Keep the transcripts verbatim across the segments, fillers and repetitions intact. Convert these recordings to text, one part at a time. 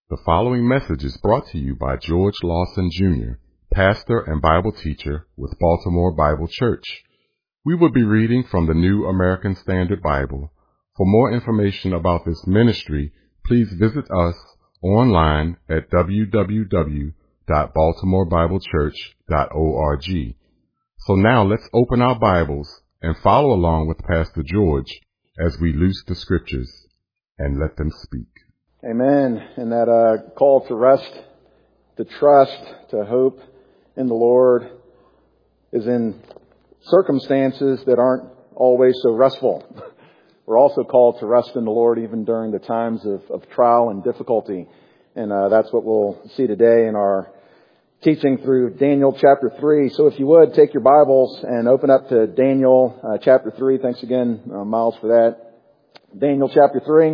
The following message is brought to you by George Lawson, Junior, pastor and Bible teacher with Baltimore Bible Church. We will be reading from the New American Standard Bible. For more information about this ministry, please visit us online at w w w dot baltimore bible church dot org. So now let's open our Bibles and follow along with Pastor George as we loose the scriptures and let them speak. Amen. And that uh, call to rest, to trust, to hope in the Lord is in circumstances that aren't always so restful. We're also called to rest in the Lord even during the times of, of trial and difficulty. And uh, that's what we'll see today in our teaching through Daniel chapter three. So if you would, take your Bibles and open up to Daniel uh, chapter three. Thanks again, uh, Miles, for that. Daniel chapter three.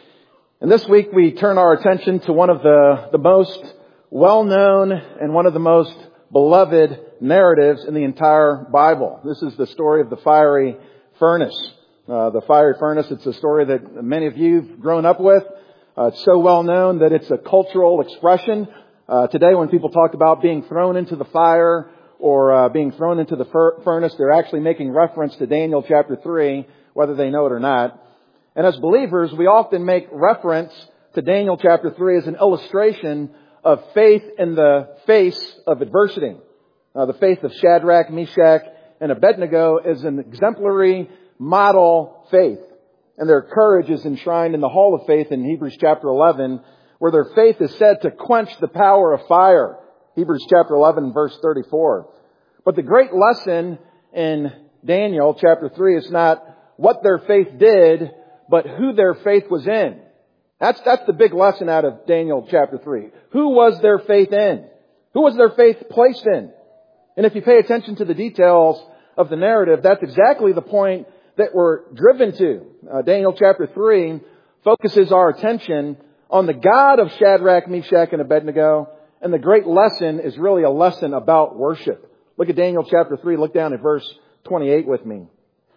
And this week we turn our attention to one of the, the most well-known and one of the most beloved narratives in the entire Bible. This is the story of the fiery furnace. Uh, the fiery furnace, it's a story that many of you have grown up with. Uh, it's so well known that it's a cultural expression. Uh, today when people talk about being thrown into the fire or uh, being thrown into the fur- furnace, they're actually making reference to Daniel chapter three, whether they know it or not. And as believers, we often make reference to Daniel chapter three as an illustration of faith in the face of adversity. Uh, the faith of Shadrach, Meshach, and Abednego is an exemplary model faith. And their courage is enshrined in the Hall of Faith in Hebrews chapter eleven, where their faith is said to quench the power of fire. Hebrews chapter eleven, verse thirty-four. But the great lesson in Daniel chapter three is not what their faith did, but who their faith was in. That's, that's the big lesson out of Daniel chapter three. Who was their faith in? Who was their faith placed in? And if you pay attention to the details of the narrative, that's exactly the point that we're driven to. Uh, Daniel chapter three focuses our attention on the God of Shadrach, Meshach, and Abednego. And the great lesson is really a lesson about worship. Look at Daniel chapter three. Look down at verse twenty-eight with me.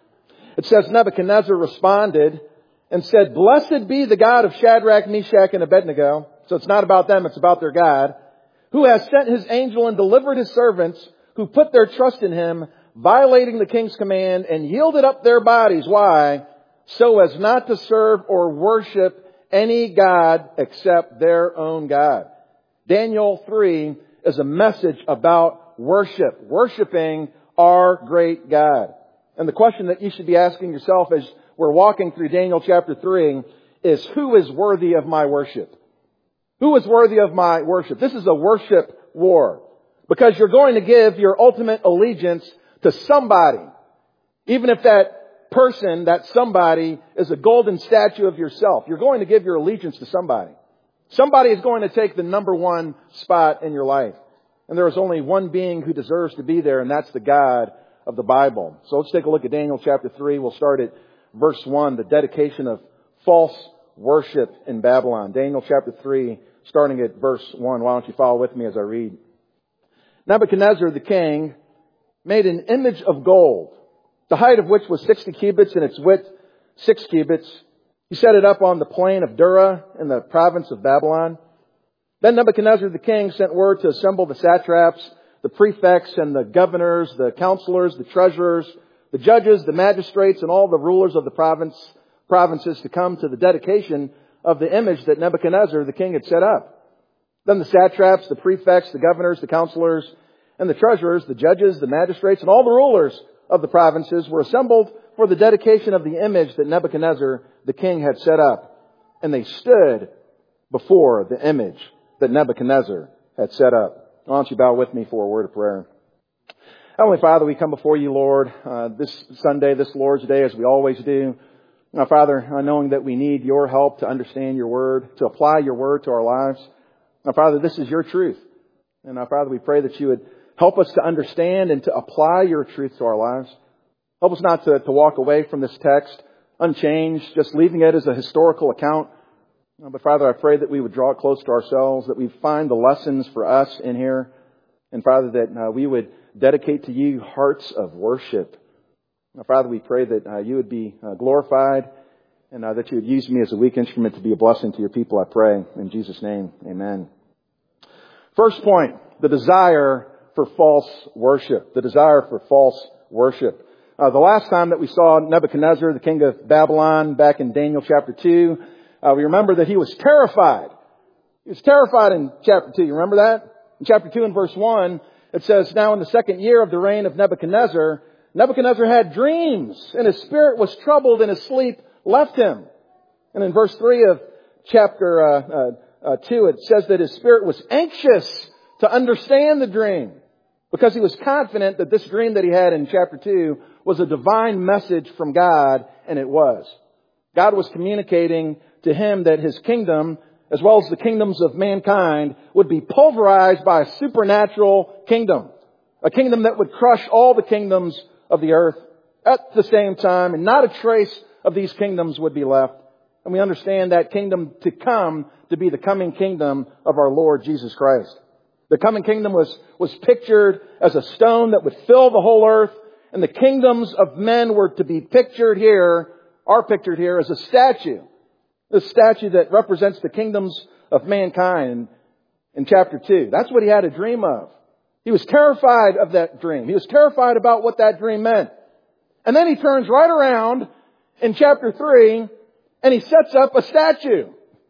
It says, Nebuchadnezzar responded and said, "Blessed be the God of Shadrach, Meshach, and Abednego." So it's not about them, it's about their God. "Who has sent his angel and delivered his servants who put their trust in him, violating the king's command and yielded up their bodies." Why? "So as not to serve or worship any God except their own God." Daniel three is a message about worship, worshiping our great God. And the question that you should be asking yourself as we're walking through Daniel chapter three is, who is worthy of my worship? Who is worthy of my worship? This is a worship war, because you're going to give your ultimate allegiance to somebody. Even if that person, that somebody, is a golden statue of yourself, you're going to give your allegiance to somebody. Somebody is going to take the number one spot in your life. And there is only one being who deserves to be there, and that's the God of the Bible. So let's take a look at Daniel chapter three. We'll start at verse one, the dedication of false worship in Babylon. Daniel chapter three, starting at verse one. Why don't you follow with me as I read? "Nebuchadnezzar the king made an image of gold, the height of which was sixty cubits and its width six cubits. He set it up on the plain of Dura in the province of Babylon. Then Nebuchadnezzar the king sent word to assemble the satraps, the prefects and the governors, the counselors, the treasurers, the judges, the magistrates, and all the rulers of the province, provinces to come to the dedication of the image that Nebuchadnezzar the king had set up. Then the satraps, the prefects, the governors, the counselors, and the treasurers, the judges, the magistrates, and all the rulers of the provinces were assembled for the dedication of the image that Nebuchadnezzar the king had set up. And they stood before the image that Nebuchadnezzar had set up." Why don't you bow with me for a word of prayer? Heavenly Father, we come before you, Lord, uh, this Sunday, this Lord's Day, as we always do. Now, Father, uh, knowing that we need your help to understand your word, to apply your word to our lives. Now, Father, this is your truth. And now, Father, we pray that you would help us to understand and to apply your truth to our lives. Help us not to, to walk away from this text unchanged, just leaving it as a historical account. But Father, I pray that we would draw it close to ourselves, that we find the lessons for us in here. And Father, that uh, we would dedicate to you hearts of worship. Now, Father, we pray that uh, you would be uh, glorified and uh, that you would use me as a weak instrument to be a blessing to your people, I pray. In Jesus' name, amen. First point, the desire for false worship. The desire for false worship. Uh, the last time that we saw Nebuchadnezzar, the king of Babylon, back in Daniel chapter two, uh, we remember that he was terrified. He was terrified in chapter two. You remember that? In chapter two and verse one, it says, now in the second year of the reign of Nebuchadnezzar, Nebuchadnezzar had dreams, and his spirit was troubled, and his sleep left him. And in verse three of chapter uh, uh, uh, two, it says that his spirit was anxious to understand the dream, because he was confident that this dream that he had in chapter two was a divine message from God, and it was. God was communicating to him that his kingdom, as well as the kingdoms of mankind, would be pulverized by a supernatural kingdom. A kingdom that would crush all the kingdoms of the earth at the same time, and not a trace of these kingdoms would be left. And we understand that kingdom to come to be the coming kingdom of our Lord Jesus Christ. The coming kingdom was, was pictured as a stone that would fill the whole earth, and the kingdoms of men were to be pictured here, are pictured here as a statue. The statue that represents the kingdoms of mankind in chapter two. That's what he had a dream of. He was terrified of that dream. He was terrified about what that dream meant. And then he turns right around in chapter three and he sets up a statue.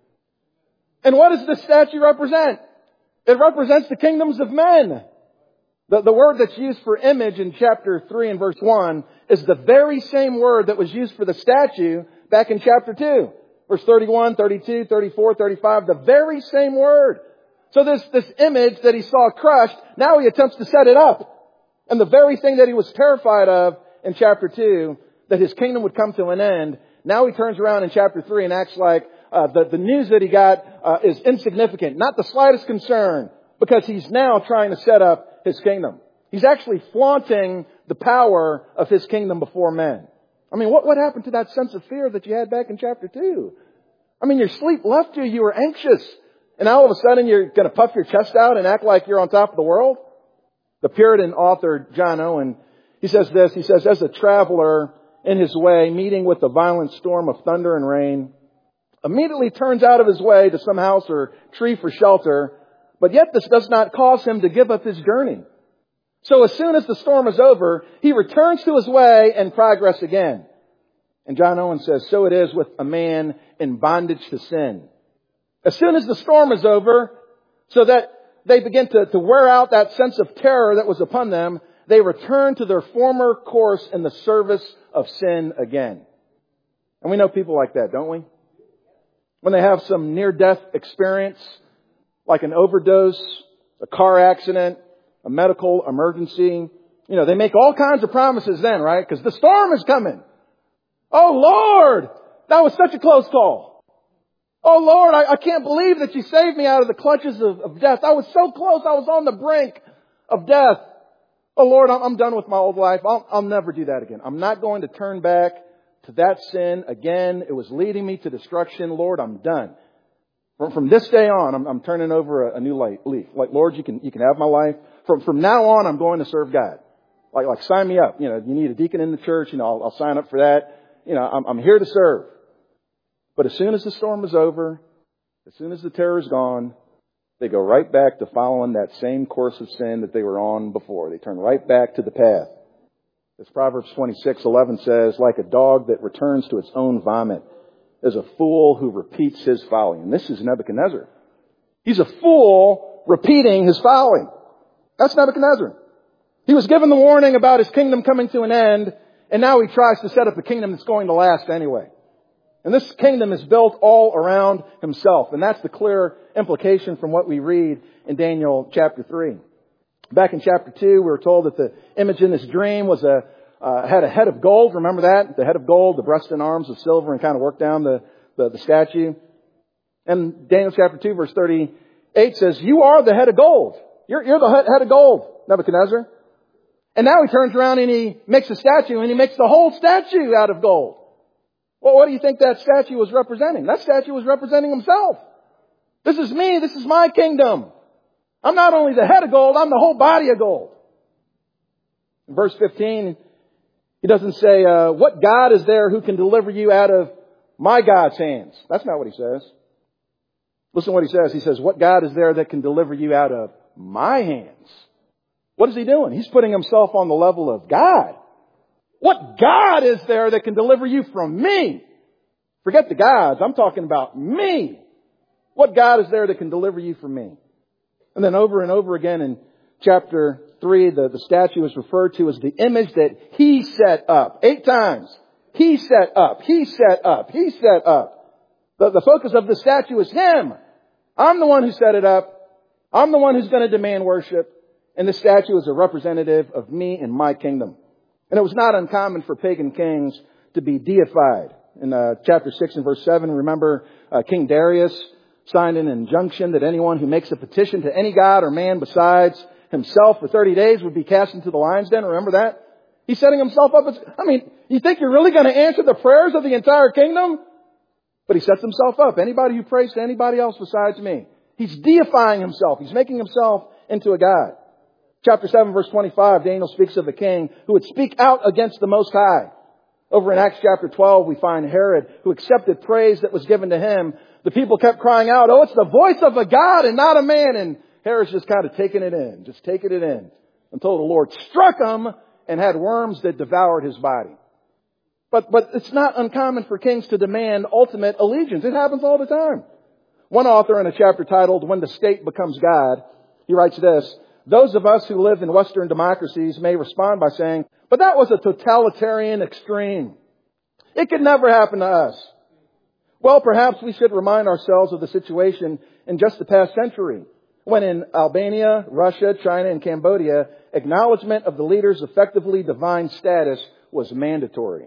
And what does the statue represent? It represents the kingdoms of men. The, the word that's used for image in chapter three and verse one is the very same word that was used for the statue back in chapter two. Verse thirty-one, thirty-two, thirty-four, thirty-five, the very same word. So this, this image that he saw crushed, now he attempts to set it up. And the very thing that he was terrified of in chapter two, that his kingdom would come to an end, now he turns around in chapter three and acts like uh, the, the news that he got uh, is insignificant, not the slightest concern, because he's now trying to set up his kingdom. He's actually flaunting the power of his kingdom before men. I mean, what, what happened to that sense of fear that you had back in chapter two? I mean, your sleep left you. You were anxious. And now all of a sudden you're going to puff your chest out and act like you're on top of the world? The Puritan author John Owen, he says this. He says, as a traveler in his way, meeting with a violent storm of thunder and rain, immediately turns out of his way to some house or tree for shelter, but yet this does not cause him to give up his journey. So as soon as the storm is over, he returns to his way and progress again. And John Owen says, so it is with a man in bondage to sin. As soon as the storm is over, so that they begin to, to wear out that sense of terror that was upon them, they return to their former course in the service of sin again. And we know people like that, don't we? When they have some near-death experience, like an overdose, a car accident, a medical emergency, you know, they make all kinds of promises then, right? Because the storm is coming. Oh, Lord, that was such a close call. Oh, Lord, I, I can't believe that you saved me out of the clutches of, of death. I was so close. I was on the brink of death. Oh, Lord, I'm, I'm done with my old life. I'll, I'll never do that again. I'm not going to turn back to that sin again. It was leading me to destruction. Lord, I'm done. From, from this day on, I'm, I'm turning over a, a new light, leaf. Like, Lord, you can, you can have my life. From, from now on, I'm going to serve God. Like, like, sign me up. You know, you need a deacon in the church. You know, I'll, I'll sign up for that. You know, I'm, I'm here to serve. But as soon as the storm is over, as soon as the terror is gone, they go right back to following that same course of sin that they were on before. They turn right back to the path. As Proverbs twenty-six eleven says, like a dog that returns to its own vomit is a fool who repeats his folly. And this is Nebuchadnezzar. He's a fool repeating his folly. That's Nebuchadnezzar. He was given the warning about his kingdom coming to an end, and now he tries to set up a kingdom that's going to last anyway. And this kingdom is built all around himself. And that's the clear implication from what we read in Daniel chapter three. Back in chapter two, we were told that the image in this dream was a uh, had a head of gold. Remember that? The head of gold, the breast and arms of silver, and kind of worked down the, the, the statue. And Daniel chapter two, verse thirty-eight says, you are the head of gold. You're, you're the head of gold, Nebuchadnezzar. And now he turns around and he makes a statue, and he makes the whole statue out of gold. Well, what do you think that statue was representing? That statue was representing himself. This is me. This is my kingdom. I'm not only the head of gold, I'm the whole body of gold. In verse fifteen, he doesn't say, uh, what God is there who can deliver you out of my God's hands. That's not what he says. Listen to what he says. He says, what God is there that can deliver you out of my hands? What is he doing? He's putting himself on the level of God. What God is there that can deliver you from me? Forget the gods. I'm talking about me. What God is there that can deliver you from me? And then over and over again in chapter three, the, the statue is referred to as the image that he set up. Eight times. He set up. He set up. He set up. The, the focus of the statue is him. I'm the one who set it up. I'm the one who's going to demand worship. And the statue is a representative of me and my kingdom. And it was not uncommon for pagan kings to be deified. In uh, chapter six and verse seven, remember uh, King Darius signed an injunction that anyone who makes a petition to any god or man besides himself for thirty days would be cast into the lion's den. Remember that? He's setting himself up as, I mean, you think you're really going to answer the prayers of the entire kingdom? But he sets himself up. Anybody who prays to anybody else besides me. He's deifying himself. He's making himself into a god. Chapter seven, verse twenty-five, Daniel speaks of a king who would speak out against the Most High. Over in Acts chapter twelve, we find Herod, who accepted praise that was given to him. The people kept crying out, oh, it's the voice of a God and not a man. And Herod's just kind of taking it in, just taking it in, until the Lord struck him and had worms that devoured his body. But, but it's not uncommon for kings to demand ultimate allegiance. It happens all the time. One author in a chapter titled, When the State Becomes God, he writes this, those of us who live in Western democracies may respond by saying, but that was a totalitarian extreme. It could never happen to us. Well, perhaps we should remind ourselves of the situation in just the past century, when in Albania, Russia, China, and Cambodia, acknowledgement of the leader's effectively divine status was mandatory.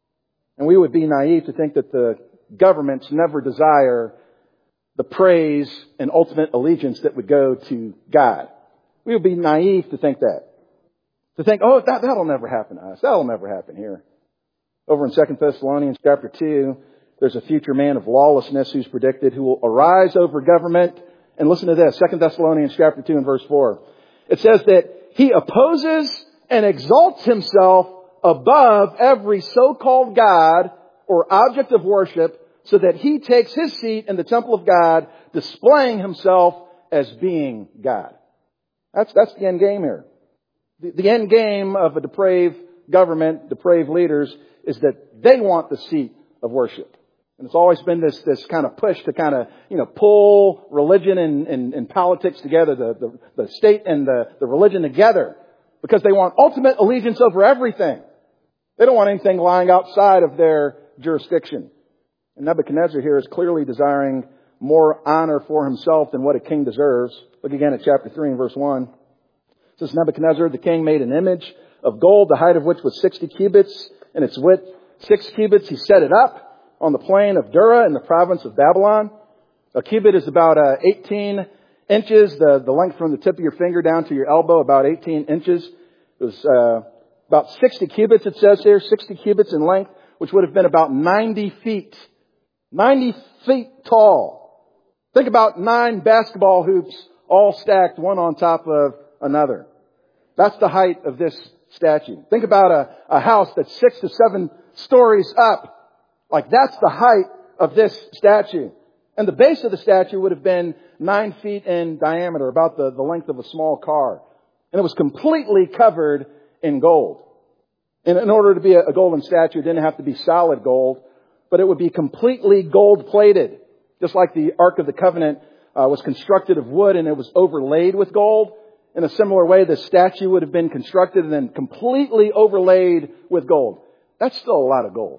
And we would be naive to think that the governments never desire the praise and ultimate allegiance that would go to God. We would be naive to think that. To think, oh, that, that'll never happen to us. That'll never happen here. Over in Second Thessalonians chapter two, there's a future man of lawlessness who's predicted who will arise over government. And listen to this, Second Thessalonians chapter two and verse four. It says that he opposes and exalts himself above every so-called God or object of worship, so that he takes his seat in the temple of God, displaying himself as being God. That's, that's the end game here. The, the end game of a depraved government, depraved leaders, is that they want the seat of worship. And it's always been this, this kind of push to kind of, you know, pull religion and, and, and politics together, the, the, the state and the, the religion together, because they want ultimate allegiance over everything. They don't want anything lying outside of their jurisdiction. And Nebuchadnezzar here is clearly desiring more honor for himself than what a king deserves. Look again at chapter three and verse one. It says, Nebuchadnezzar, the king, made an image of gold, the height of which was sixty cubits, and its width six cubits. He set it up on the plain of Dura in the province of Babylon. A cubit is about uh, eighteen inches, the, the length from the tip of your finger down to your elbow, about eighteen inches. It was uh, about sixty cubits, it says here, sixty cubits in length, which would have been about ninety feet. ninety feet tall. Think about nine basketball hoops all stacked one on top of another. That's the height of this statue. Think about a, a house that's six to seven stories up. Like that's the height of this statue. And the base of the statue would have been nine feet in diameter, about the, the length of a small car. And it was completely covered in gold. And in order to be a, a golden statue, it didn't have to be solid gold, but it would be completely gold plated. Just like the Ark of the Covenant uh, was constructed of wood and it was overlaid with gold. In a similar way, the statue would have been constructed and then completely overlaid with gold. That's still a lot of gold.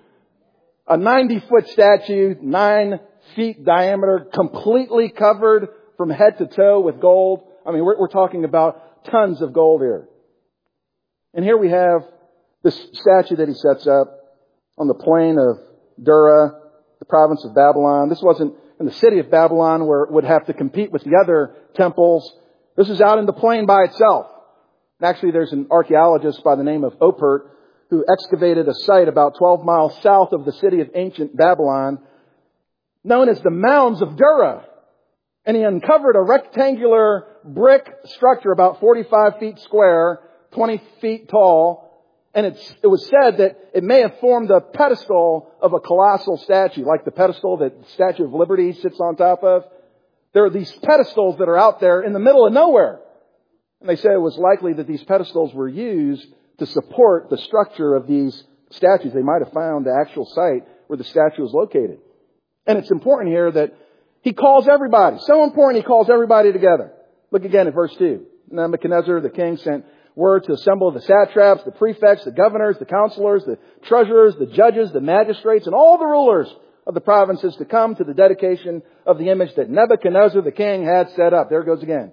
A ninety-foot statue, nine feet diameter, completely covered from head to toe with gold. I mean, we're, we're talking about tons of gold here. And here we have this statue that he sets up on the plain of Dura, the province of Babylon. This wasn't in the city of Babylon where it would have to compete with the other temples. This is out in the plain by itself. And actually, there's an archaeologist by the name of Opert who excavated a site about twelve miles south of the city of ancient Babylon, known as the Mounds of Dura. And he uncovered a rectangular brick structure about forty-five feet square, twenty feet tall. And it's, it was said that it may have formed the pedestal of a colossal statue, like the pedestal that the Statue of Liberty sits on top of. There are these pedestals that are out there in the middle of nowhere. And they say it was likely that these pedestals were used to support the structure of these statues. They might have found the actual site where the statue was located. And it's important here that he calls everybody. So important, he calls everybody together. Look again at verse two. Nebuchadnezzar, the king, sent word to assemble the satraps, the prefects, the governors, the counselors, the treasurers, the judges, the magistrates, and all the rulers of the provinces to come to the dedication of the image that Nebuchadnezzar, the king, had set up. There it goes again.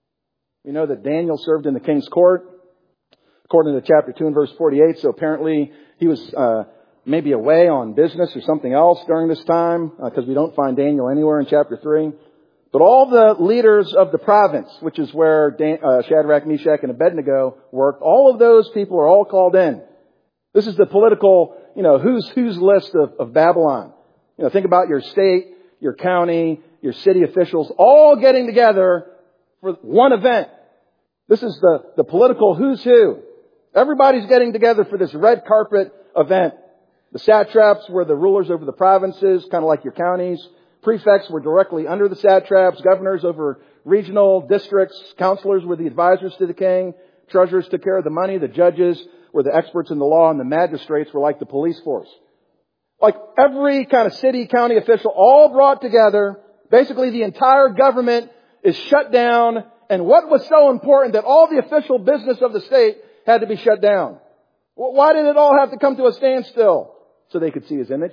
We know that Daniel served in the king's court, according to chapter two and verse forty-eight. So apparently he was uh, maybe away on business or something else during this time, because uh, we don't find Daniel anywhere in chapter three. But all the leaders of the province, which is where Dan, uh, Shadrach, Meshach, and Abednego worked, all of those people are all called in. This is the political, you know, who's who's list of, of Babylon. You know, think about your state, your county, your city officials, all getting together for one event. This is the, the political who's who. Everybody's getting together for this red carpet event. The satraps were the rulers over the provinces, kind of like your counties. Prefects were directly under the satraps. Governors over regional districts. Counselors were the advisors to the king. Treasurers took care of the money. The judges were the experts in the law. And the magistrates were like the police force. Like every kind of city, county official, all brought together. Basically, the entire government is shut down. And what was so important that all the official business of the state had to be shut down? Why did it all have to come to a standstill? So they could see His image.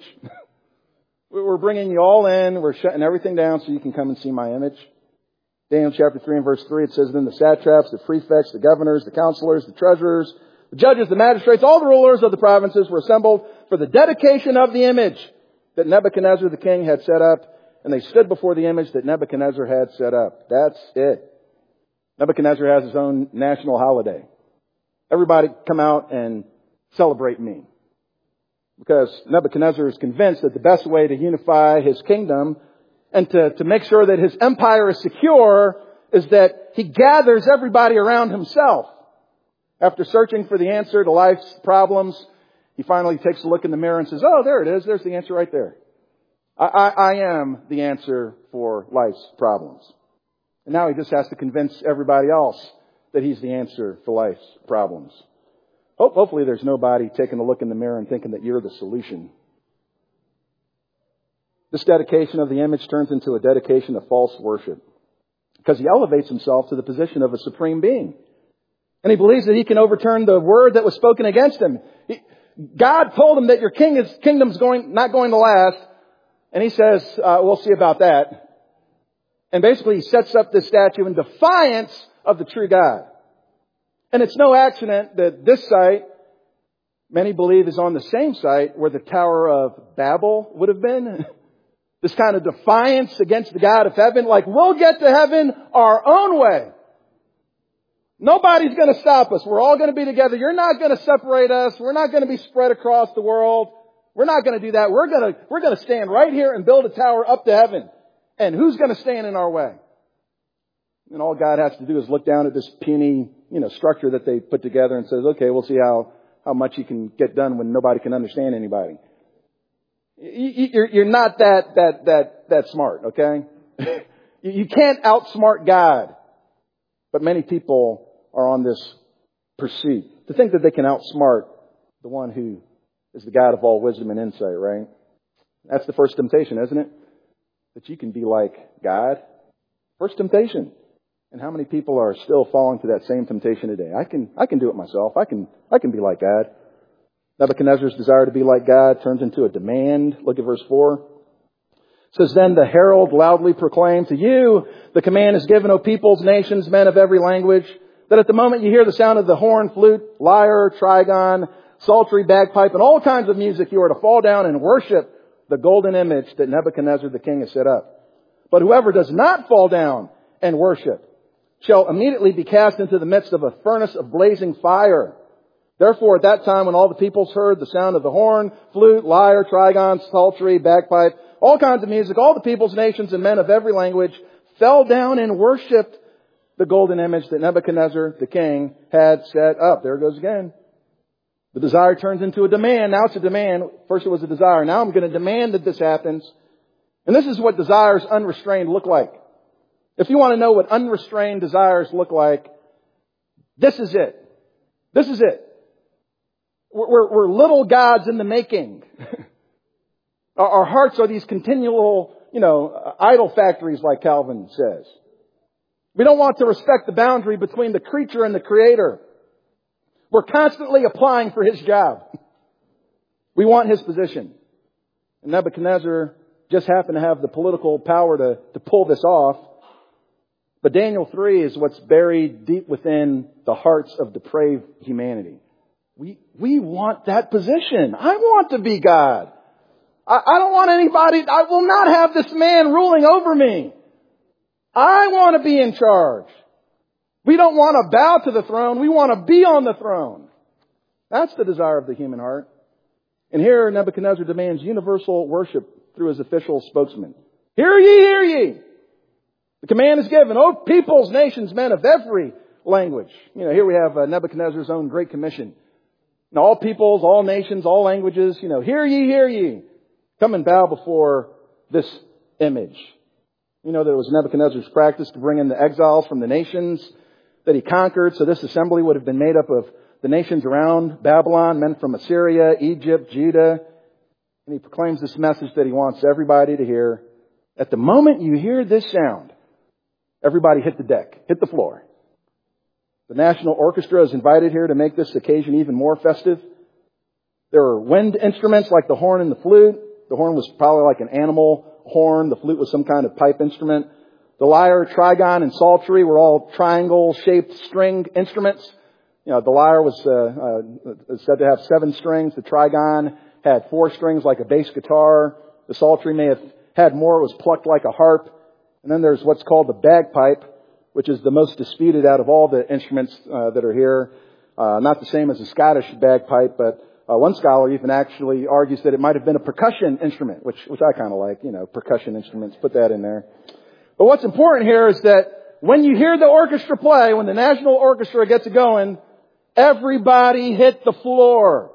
We're bringing you all in. We're shutting everything down so you can come and see my image. Daniel chapter three and verse three, it says, then the satraps, the prefects, the governors, the counselors, the treasurers, the judges, the magistrates, all the rulers of the provinces were assembled for the dedication of the image that Nebuchadnezzar the king had set up. And they stood before the image that Nebuchadnezzar had set up. That's it. Nebuchadnezzar has his own national holiday. Everybody come out and celebrate me. Because Nebuchadnezzar is convinced that the best way to unify his kingdom and to, to make sure that his empire is secure is that he gathers everybody around himself. After searching for the answer to life's problems, he finally takes a look in the mirror and says, oh, there it is. There's the answer right there. I, I, I am the answer for life's problems. And now he just has to convince everybody else that he's the answer for life's problems. Hopefully there's nobody taking a look in the mirror and thinking that you're the solution. This dedication of the image turns into a dedication of false worship. Because he elevates himself to the position of a supreme being. And he believes that he can overturn the word that was spoken against him. He, God told him that your king is, kingdom's going, not going to last. And he says, uh, we'll see about that. And basically he sets up this statue in defiance of the true God. And it's no accident that this site, many believe, is on the same site where the Tower of Babel would have been. This kind of defiance against the God of heaven, like we'll get to heaven our own way. Nobody's going to stop us. We're all going to be together. You're not going to separate us. We're not going to be spread across the world. We're not going to do that. We're going to, we're going to stand right here and build a tower up to heaven. And who's going to stand in our way? And all God has to do is look down at this puny, you know, structure that they put together and says, okay, we'll see how, how much you can get done when nobody can understand anybody. You're, you're not that, that, that, that smart, okay? You can't outsmart God. But many people are on this pursuit to think that they can outsmart the one who is the God of all wisdom and insight, right? That's the first temptation, isn't it? That you can be like God. First temptation. And how many people are still falling to that same temptation today? I can, I can do it myself. I can, I can be like God. Nebuchadnezzar's desire to be like God turns into a demand. Look at verse four. It says, then the herald loudly proclaimed, to you the command is given, O peoples, nations, men of every language, that at the moment you hear the sound of the horn, flute, lyre, trigon, psaltery, bagpipe, and all kinds of music, you are to fall down and worship the golden image that Nebuchadnezzar the king has set up. But whoever does not fall down and worship shall immediately be cast into the midst of a furnace of blazing fire. Therefore, at that time, when all the peoples heard the sound of the horn, flute, lyre, trigon, psaltery, bagpipe, all kinds of music, all the peoples, nations, and men of every language fell down and worshipped the golden image that Nebuchadnezzar the king had set up. There it goes again. The desire turns into a demand. Now it's a demand. First it was a desire. Now I'm going to demand that this happens. And this is what desires unrestrained look like. If you want to know what unrestrained desires look like, this is it. This is it. We're, we're, we're little gods in the making. our, our hearts are these continual, you know, idol factories, like Calvin says. We don't want to respect the boundary between the creature and the Creator. We're constantly applying for His job. We want His position. And Nebuchadnezzar just happened to have the political power to, to pull this off. But Daniel three is what's buried deep within the hearts of depraved humanity. We, we want that position. I want to be God. I, I don't want anybody, I will not have this man ruling over me. I want to be in charge. We don't want to bow to the throne. We want to be on the throne. That's the desire of the human heart. And here Nebuchadnezzar demands universal worship through his official spokesman. Hear ye, hear ye. The command is given. Oh, peoples, nations, men of every language. You know, here we have uh, Nebuchadnezzar's own Great Commission. And all peoples, all nations, all languages, you know, hear ye, hear ye. Come and bow before this image. You know that it was Nebuchadnezzar's practice to bring in the exiles from the nations that he conquered. So this assembly would have been made up of the nations around Babylon, men from Assyria, Egypt, Judah. And he proclaims this message that he wants everybody to hear. At the moment you hear this sound, everybody hit the deck, hit the floor. The National Orchestra is invited here to make this occasion even more festive. There are wind instruments like the horn and the flute. The horn was probably like an animal horn. The flute was some kind of pipe instrument. The lyre, trigon, and psaltery were all triangle-shaped stringed instruments. You know, the lyre was uh, uh, said to have seven strings. The trigon had four strings like a bass guitar. The psaltery may have had more. It was plucked like a harp. And then there's what's called the bagpipe, which is the most disputed out of all the instruments uh, that are here. Uh, not the same as a Scottish bagpipe, but uh, one scholar even actually argues that it might have been a percussion instrument, which which I kind of like, you know, percussion instruments. Put that in there. But what's important here is that when you hear the orchestra play, when the National Orchestra gets it going, everybody hit the floor.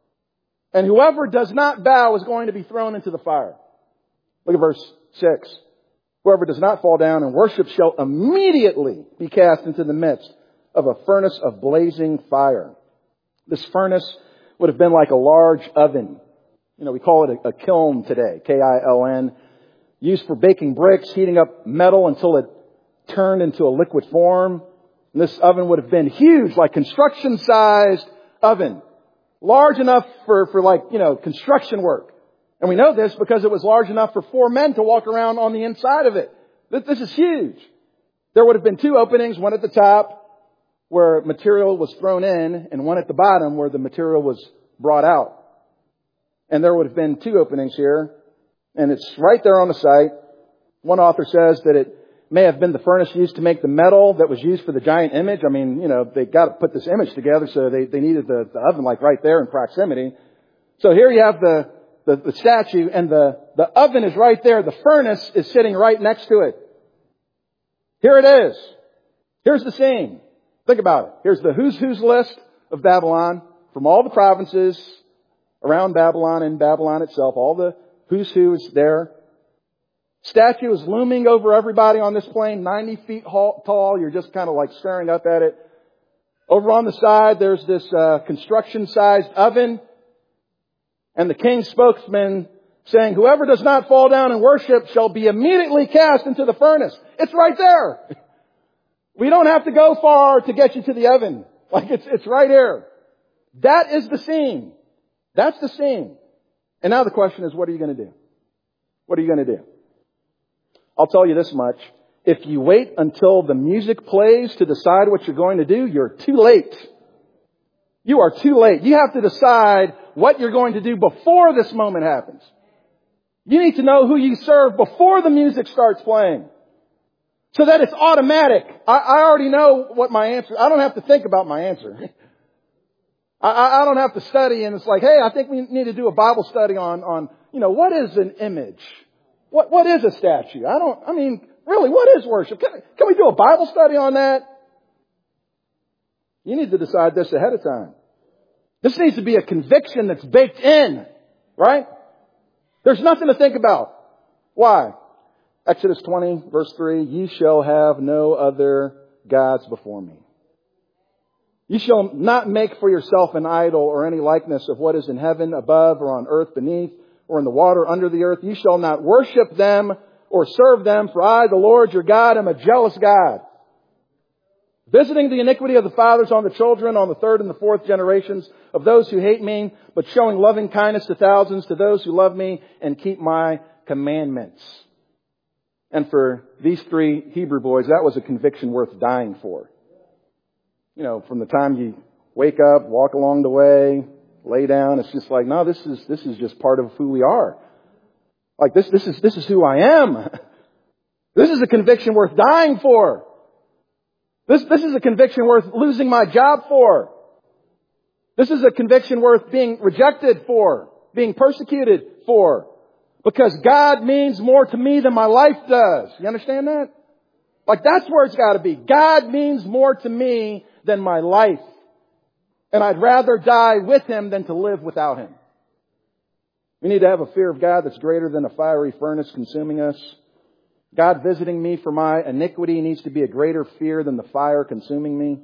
And whoever does not bow is going to be thrown into the fire. Look at verse six. Whoever does not fall down and worship shall immediately be cast into the midst of a furnace of blazing fire. This furnace would have been like a large oven. You know, we call it a, a kiln today, K I L N. Used for baking bricks, heating up metal until it turned into a liquid form. And this oven would have been huge, like construction-sized oven. Large enough for, for like, you know, construction work. And we know this because it was large enough for four men to walk around on the inside of it. This is huge. There would have been two openings, one at the top where material was thrown in and one at the bottom where the material was brought out. And there would have been two openings here. And it's right there on the site. One author says that it may have been the furnace used to make the metal that was used for the giant image. I mean, you know, they got to put this image together, so they, they needed the, the oven like right there in proximity. So here you have the, the, the statue, and the, the oven is right there. The furnace is sitting right next to it. Here it is. Here's the scene. Think about it. Here's the who's who's list of Babylon from all the provinces around Babylon and Babylon itself, all the who's who is there. Statue is looming over everybody on this plain, ninety feet tall. You're just kind of like staring up at it. Over on the side, there's this uh, construction-sized oven. And the king's spokesman saying, whoever does not fall down and worship shall be immediately cast into the furnace. It's right there. We don't have to go far to get you to the oven. Like it's, it's right here. That is the scene. That's the scene. And now the question is, what are you going to do? What are you going to do? I'll tell you this much. If you wait until the music plays to decide what you're going to do, you're too late. You are too late. You have to decide what you're going to do before this moment happens. You need to know who you serve before the music starts playing. So that it's automatic. I, I already know what my answer is. I don't have to think about my answer. I, I don't have to study, and it's like, hey, I think we need to do a Bible study on, on, you know, what is an image? What, what is a statue? I don't, I mean, really, what is worship? Can, can we do a Bible study on that? You need to decide this ahead of time. This needs to be a conviction that's baked in, right? There's nothing to think about. Why? Exodus twenty, verse three, ye shall have no other gods before me. You shall not make for yourself an idol or any likeness of what is in heaven above or on earth beneath or in the water under the earth. You shall not worship them or serve them, for I, the Lord your God, am a jealous God, visiting the iniquity of the fathers on the children, on the third and the fourth generations of those who hate me, but showing loving kindness to thousands, to those who love me and keep my commandments. And for these three Hebrew boys, that was a conviction worth dying for. You know, from the time you wake up, walk along the way, lay down, it's just like, no, this is this is just part of who we are. Like this, this is this is who I am. This is a conviction worth dying for. This this is a conviction worth losing my job for. This is a conviction worth being rejected for, being persecuted for. Because God means more to me than my life does. You understand that? Like that's where it's got to be. God means more to me than my life. And I'd rather die with Him than to live without Him. We need to have a fear of God that's greater than a fiery furnace consuming us. God visiting me for my iniquity needs to be a greater fear than the fire consuming me.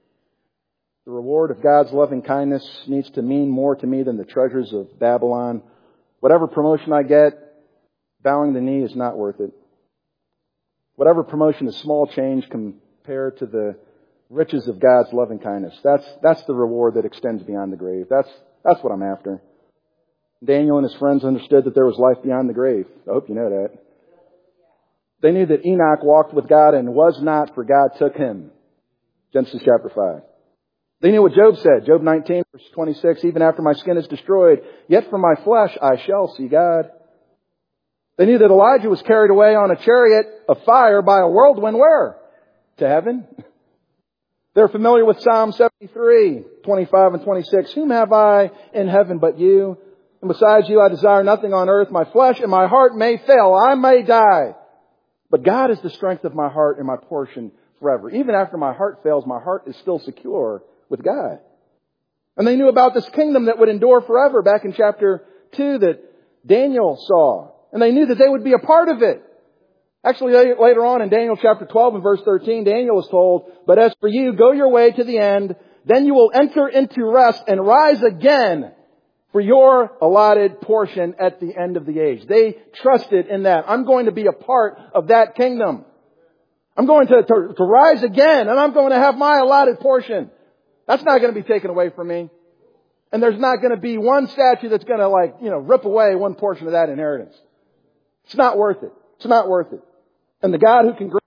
The reward of God's loving kindness needs to mean more to me than the treasures of Babylon. Whatever promotion I get, bowing the knee is not worth it. Whatever promotion is small change compared to the riches of God's loving kindness. That's that's the reward that extends beyond the grave. That's that's what I'm after. Daniel and his friends understood that there was life beyond the grave. I hope you know that. They knew that Enoch walked with God and was not, for God took him. Genesis chapter five. They knew what Job said. Job nineteen, verse twenty-six, even after my skin is destroyed, yet from my flesh I shall see God. They knew that Elijah was carried away on a chariot of fire by a whirlwind where? To heaven. They're familiar with Psalm seventy-three, twenty-five and twenty-six. Whom have I in heaven but you? And besides you I desire nothing on earth. My flesh and my heart may fail. I may die. But God is the strength of my heart and my portion forever. Even after my heart fails, my heart is still secure with God. And they knew about this kingdom that would endure forever back in chapter two that Daniel saw. And they knew that they would be a part of it. Actually, later on in Daniel chapter twelve and verse thirteen, Daniel was told, but as for you, go your way to the end, then you will enter into rest and rise again for your allotted portion at the end of the age. They trusted in that. I'm going to be a part of that kingdom. I'm going to, to, to rise again, and I'm going to have my allotted portion. That's not going to be taken away from me. And there's not going to be one statue that's going to like, you know, rip away one portion of that inheritance. It's not worth it. It's not worth it. And the God who can grant,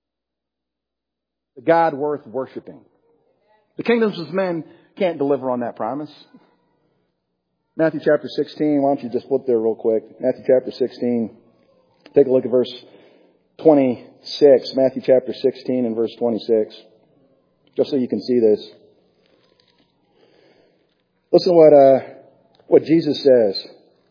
the God worth worshiping. The kingdoms of men can't deliver on that promise. Matthew chapter sixteen, why don't you just flip there real quick. Matthew chapter sixteen. Take a look at verse twenty-six. Matthew chapter sixteen and verse twenty-six. Just so you can see this. Listen to what, uh, what Jesus says.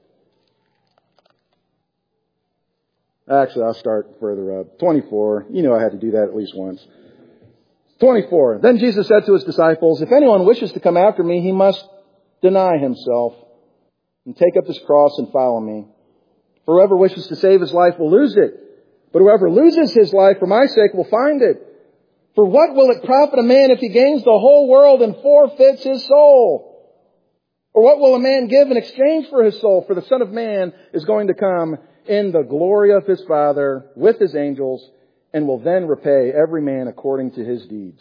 Actually, I'll start further up. twenty-four. You know I had to do that at least once. twenty-four. Then Jesus said to His disciples, if anyone wishes to come after me, he must deny himself and take up his cross and follow me. For whoever wishes to save his life will lose it. But whoever loses his life for my sake will find it. For what will it profit a man if he gains the whole world and forfeits his soul? Or what will a man give in exchange for his soul? For the Son of Man is going to come in the glory of His Father with His angels and will then repay every man according to his deeds.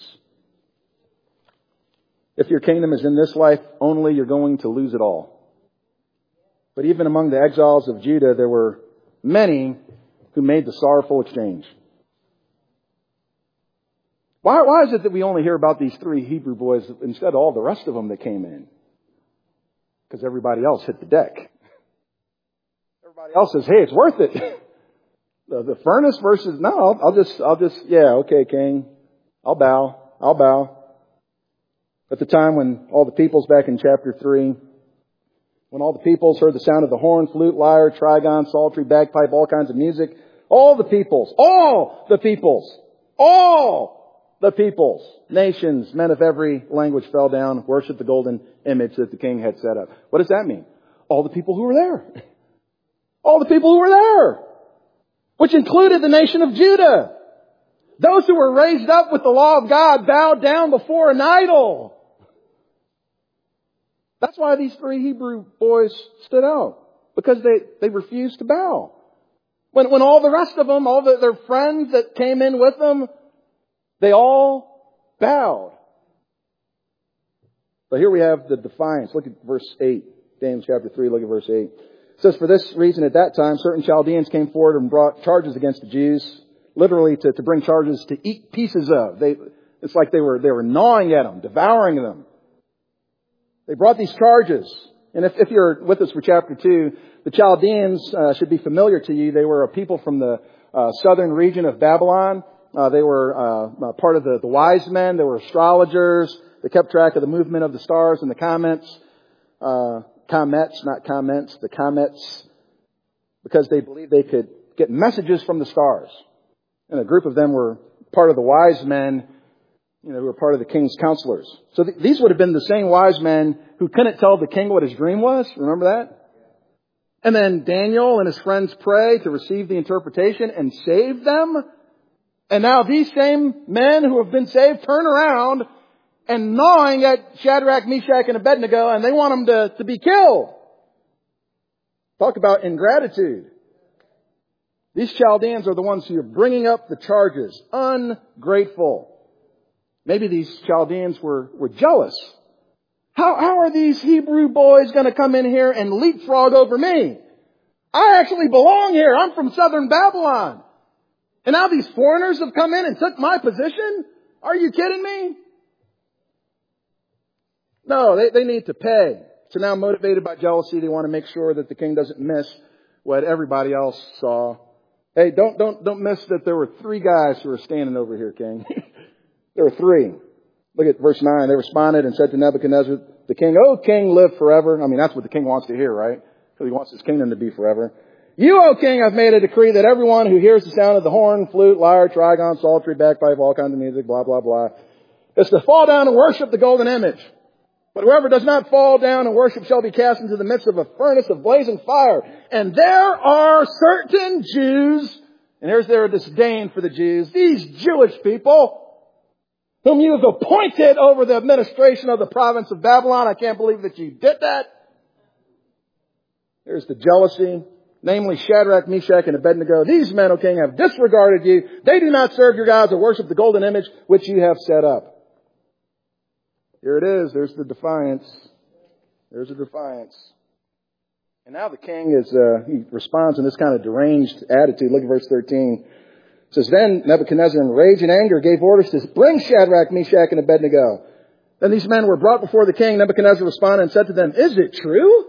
If your kingdom is in this life only, you're going to lose it all. But even among the exiles of Judah, there were many who made the sorrowful exchange. Why, why is it that we only hear about these three Hebrew boys instead of all the rest of them that came in? Because everybody else hit the deck. Everybody else says, hey, it's worth it. the, the furnace versus, no, I'll, I'll just, I'll just, yeah, okay, king. I'll bow. I'll bow. At the time when all the peoples, back in chapter three, when all the peoples heard the sound of the horn, flute, lyre, trigon, psaltery, bagpipe, all kinds of music, all the peoples, all the peoples, all the peoples, nations, men of every language fell down, worshiped the golden image that the king had set up. What does that mean? All the people who were there. All the people who were there. Which included the nation of Judah. Those who were raised up with the law of God bowed down before an idol. That's why these three Hebrew boys stood out. Because they, they refused to bow. When, when all the rest of them, all the, their friends that came in with them, they all bowed. But here we have the defiance. Look at verse eight. James chapter three, look at verse eight. It says, for this reason at that time, certain Chaldeans came forward and brought charges against the Jews. Literally to, to bring charges to eat pieces of. They, it's like they were, they were gnawing at them, devouring them. They brought these charges. And if, if you're with us for chapter two, the Chaldeans uh, should be familiar to you. They were a people from the uh, southern region of Babylon. Uh, they were uh, uh, part of the, the wise men. They were astrologers. They kept track of the movement of the stars and the comets. Uh, comets, not comments, the comets. Because they believed they could get messages from the stars. And a group of them were part of the wise men, you know, who were part of the king's counselors. So th- these would have been the same wise men who couldn't tell the king what his dream was. Remember that? And then Daniel and his friends pray to receive the interpretation and save them. And now these same men who have been saved turn around and gnawing at Shadrach, Meshach, and Abednego, and they want them to, to be killed. Talk about ingratitude. These Chaldeans are the ones who are bringing up the charges. Ungrateful. Maybe these Chaldeans were, were jealous. How, how are these Hebrew boys going to come in here and leapfrog over me? I actually belong here. I'm from southern Babylon. And now these foreigners have come in and took my position? Are you kidding me? No, they, they need to pay. So now motivated by jealousy, they want to make sure that the king doesn't miss what everybody else saw. Hey, don't, don't, don't miss that there were three guys who were standing over here, king. There were three. Look at verse nine. They responded and said to Nebuchadnezzar, the king, "O king, live forever." I mean, that's what the king wants to hear, right? Because he wants his kingdom to be forever. "You, O king, have made a decree that everyone who hears the sound of the horn, flute, lyre, trigon, psaltery, bagpipe, all kinds of music, blah, blah, blah, is to fall down and worship the golden image. But whoever does not fall down and worship shall be cast into the midst of a furnace of blazing fire. And there are certain Jews," and here's their disdain for the Jews, "these Jewish people, whom you have appointed over the administration of the province of Babylon." I can't believe that you did that. There's the jealousy. Namely, Shadrach, Meshach, and Abednego. "These men, O king, have disregarded you. They do not serve your gods or worship the golden image which you have set up." Here it is. There's the defiance. There's a defiance. And now the king is, uh, he responds in this kind of deranged attitude. Look at verse thirteen. It says, "Then Nebuchadnezzar in rage and anger gave orders to bring Shadrach, Meshach, and Abednego. Then these men were brought before the king. Nebuchadnezzar responded and said to them, 'Is it true?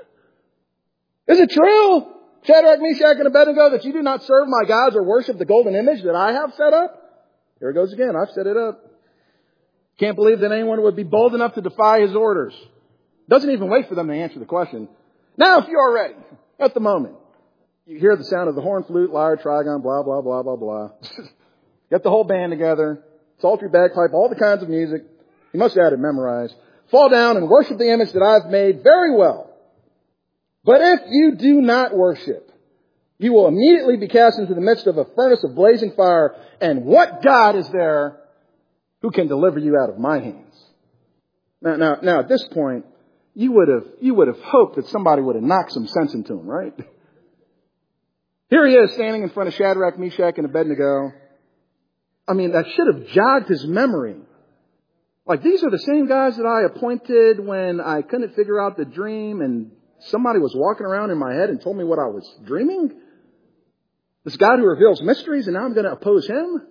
Is it true, Shadrach, Meshach, and Abednego, that you do not serve my gods or worship the golden image that I have set up?'" Here it goes again. I've set it up. Can't believe that anyone would be bold enough to defy his orders. Doesn't even wait for them to answer the question. "Now, if you are ready, at the moment, you hear the sound of the horn, flute, lyre, trigon, blah, blah, blah, blah, blah." Get the whole band together. Psaltery, bagpipe, all the kinds of music. You must have had it memorized. "Fall down and worship the image that I've made. Very well. But if you do not worship, you will immediately be cast into the midst of a furnace of blazing fire. And what God is there who can deliver you out of my hands?" Now, now, now at this point, you would have, you would have hoped that somebody would have knocked some sense into him, right? Here he is standing in front of Shadrach, Meshach, and Abednego. I mean, that should have jogged his memory. Like, these are the same guys that I appointed when I couldn't figure out the dream and somebody was walking around in my head and told me what I was dreaming. This God who reveals mysteries, and now I'm going to oppose him?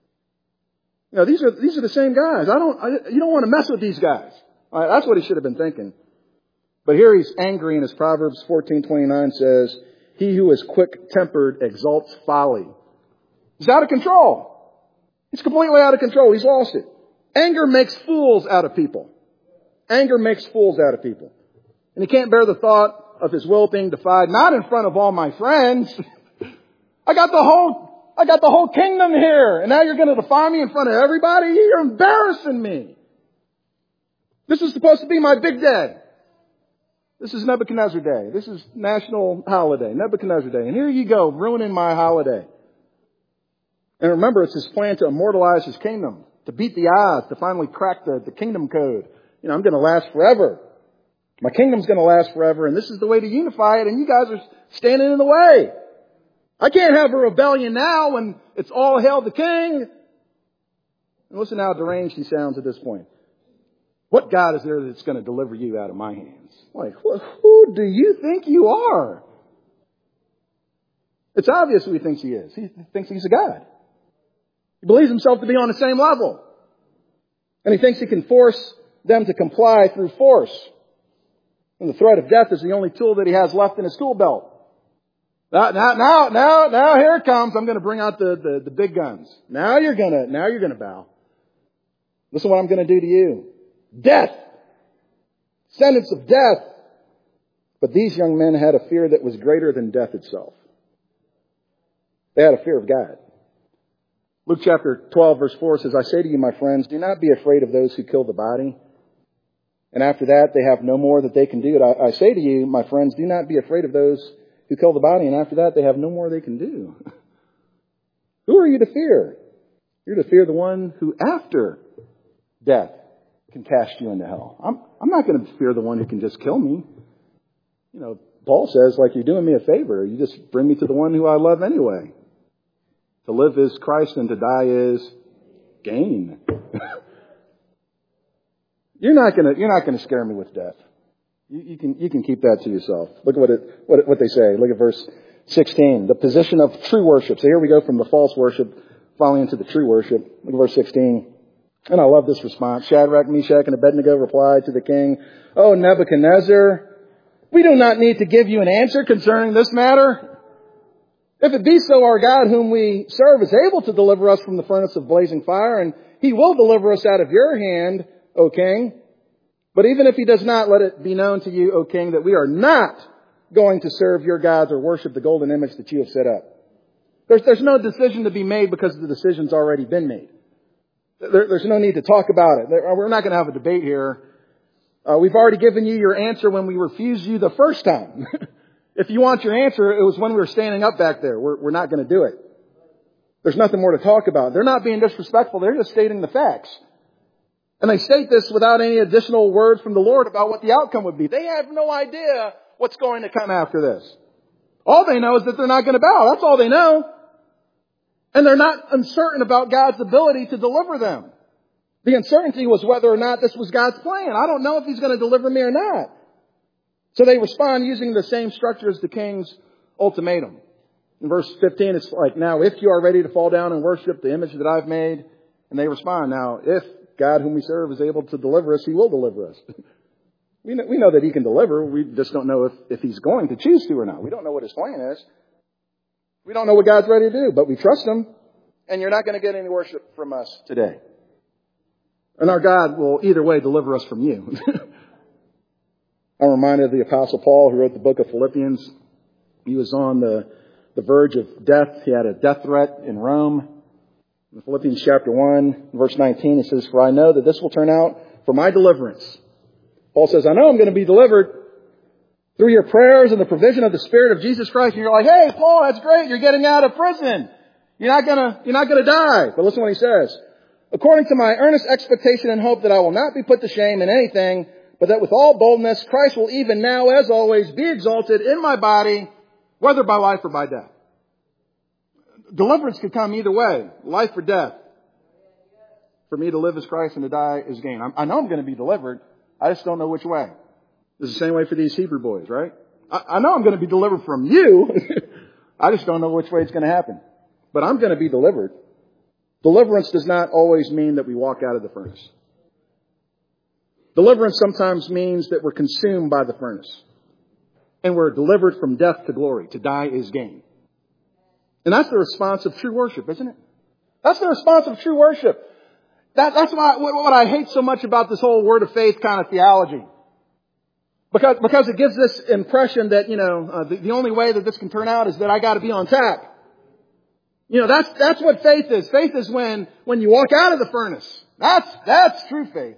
You know, these are, these are the same guys. I don't, I, you don't want to mess with these guys. All right, that's what he should have been thinking. But here he's angry, and his Proverbs fourteen twenty-nine says, "He who is quick-tempered exalts folly." He's out of control. He's completely out of control. He's lost it. Anger makes fools out of people. Anger makes fools out of people. And he can't bear the thought of his will being defied, not in front of all my friends. I got the whole, I got the whole kingdom here, and now you're going to defy me in front of everybody? You're embarrassing me. This is supposed to be my big day. This is Nebuchadnezzar Day. This is national holiday, Nebuchadnezzar Day. And here you go, ruining my holiday. And remember, it's his plan to immortalize his kingdom, to beat the odds, to finally crack the, the kingdom code. You know, I'm going to last forever. My kingdom's going to last forever, and this is the way to unify it, and you guys are standing in the way. I can't have a rebellion now when it's all hail the king. And listen how deranged he sounds at this point. What God is there that's going to deliver you out of my hands? Like, who do you think you are? It's obvious who he thinks he is. He thinks he's a God. He believes himself to be on the same level. And he thinks he can force them to comply through force. And the threat of death is the only tool that he has left in his tool belt. Now, now, now, now, now here it comes. I'm going to bring out the, the, the big guns. Now you're going to, now you're going to bow. Listen what I'm going to do to you. Death. Sentence of death. But these young men had a fear that was greater than death itself. They had a fear of God. Luke chapter twelve verse four says, I say to you, my friends, do not be afraid of those who kill the body. And after that, they have no more that they can do. I, I say to you, my friends, do not be afraid of those who kill the body. And after that, they have no more they can do. Who are you to fear? You're to fear the one who after death can cast you into hell. I'm, I'm not going to fear the one who can just kill me. You know, Paul says, like, you're doing me a favor. You just bring me to the one who I love anyway. To live is Christ and to die is gain. You're not going to, you're not going to scare me with death. You, you can, you can keep that to yourself. Look at what it, what, what they say. Look at verse sixteen. The position of true worship. So here we go from the false worship, finally into the true worship. Look at verse sixteen. And I love this response. Shadrach, Meshach, and Abednego replied to the king, O Nebuchadnezzar, we do not need to give you an answer concerning this matter. If it be so, our God whom we serve is able to deliver us from the furnace of blazing fire, and he will deliver us out of your hand, O king. But even if he does not, let it be known to you, O king, that we are not going to serve your gods or worship the golden image that you have set up. There's, there's no decision to be made because the decision's already been made. There, there's no need to talk about it. There, we're not going to have a debate here. Uh, we've already given you your answer when we refused you the first time. If you want your answer, it was when we were standing up back there. We're, we're not going to do it. There's nothing more to talk about. They're not being disrespectful. They're just stating the facts. And they state this without any additional words from the Lord about what the outcome would be. They have no idea what's going to come after this. All they know is that they're not going to bow. That's all they know. And they're not uncertain about God's ability to deliver them. The uncertainty was whether or not this was God's plan. I don't know if he's going to deliver me or not. So they respond using the same structure as the king's ultimatum. In verse fifteen, it's like, now if you are ready to fall down and worship the image that I've made, and they respond, now if God whom we serve is able to deliver us, he will deliver us. we, know, we know that he can deliver. We just don't know if, if he's going to choose to or not. We don't know what his plan is. We don't know what God's ready to do, but we trust him. And you're not going to get any worship from us today. And our God will either way deliver us from you. I'm reminded of the Apostle Paul who wrote the book of Philippians. He was on the, the verge of death. He had a death threat in Rome. In Philippians chapter one, verse nineteen, it says, for I know that this will turn out for my deliverance. Paul says, I know I'm going to be delivered through your prayers and the provision of the Spirit of Jesus Christ. And you're like, hey, Paul, that's great. You're getting out of prison. You're not gonna, you're not gonna die. But listen what he says. According to my earnest expectation and hope that I will not be put to shame in anything, but that with all boldness, Christ will even now, as always, be exalted in my body, whether by life or by death. Deliverance could come either way, life or death. For me to live is Christ and to die is gain. I know I'm going to be delivered. I just don't know which way. It's the same way for these Hebrew boys, right? I, I know I'm going to be delivered from you. I just don't know which way it's going to happen. But I'm going to be delivered. Deliverance does not always mean that we walk out of the furnace. Deliverance sometimes means that we're consumed by the furnace. And we're delivered from death to glory. To die is gain. And that's the response of true worship, isn't it? That's the response of true worship. That, that's why, what, what I hate so much about this whole word of faith kind of theology. Because, because it gives this impression that, you know, uh, the, the only way that this can turn out is that I got to be on tap. You know, that's, that's what faith is. Faith is when, when you walk out of the furnace. That's, that's true faith.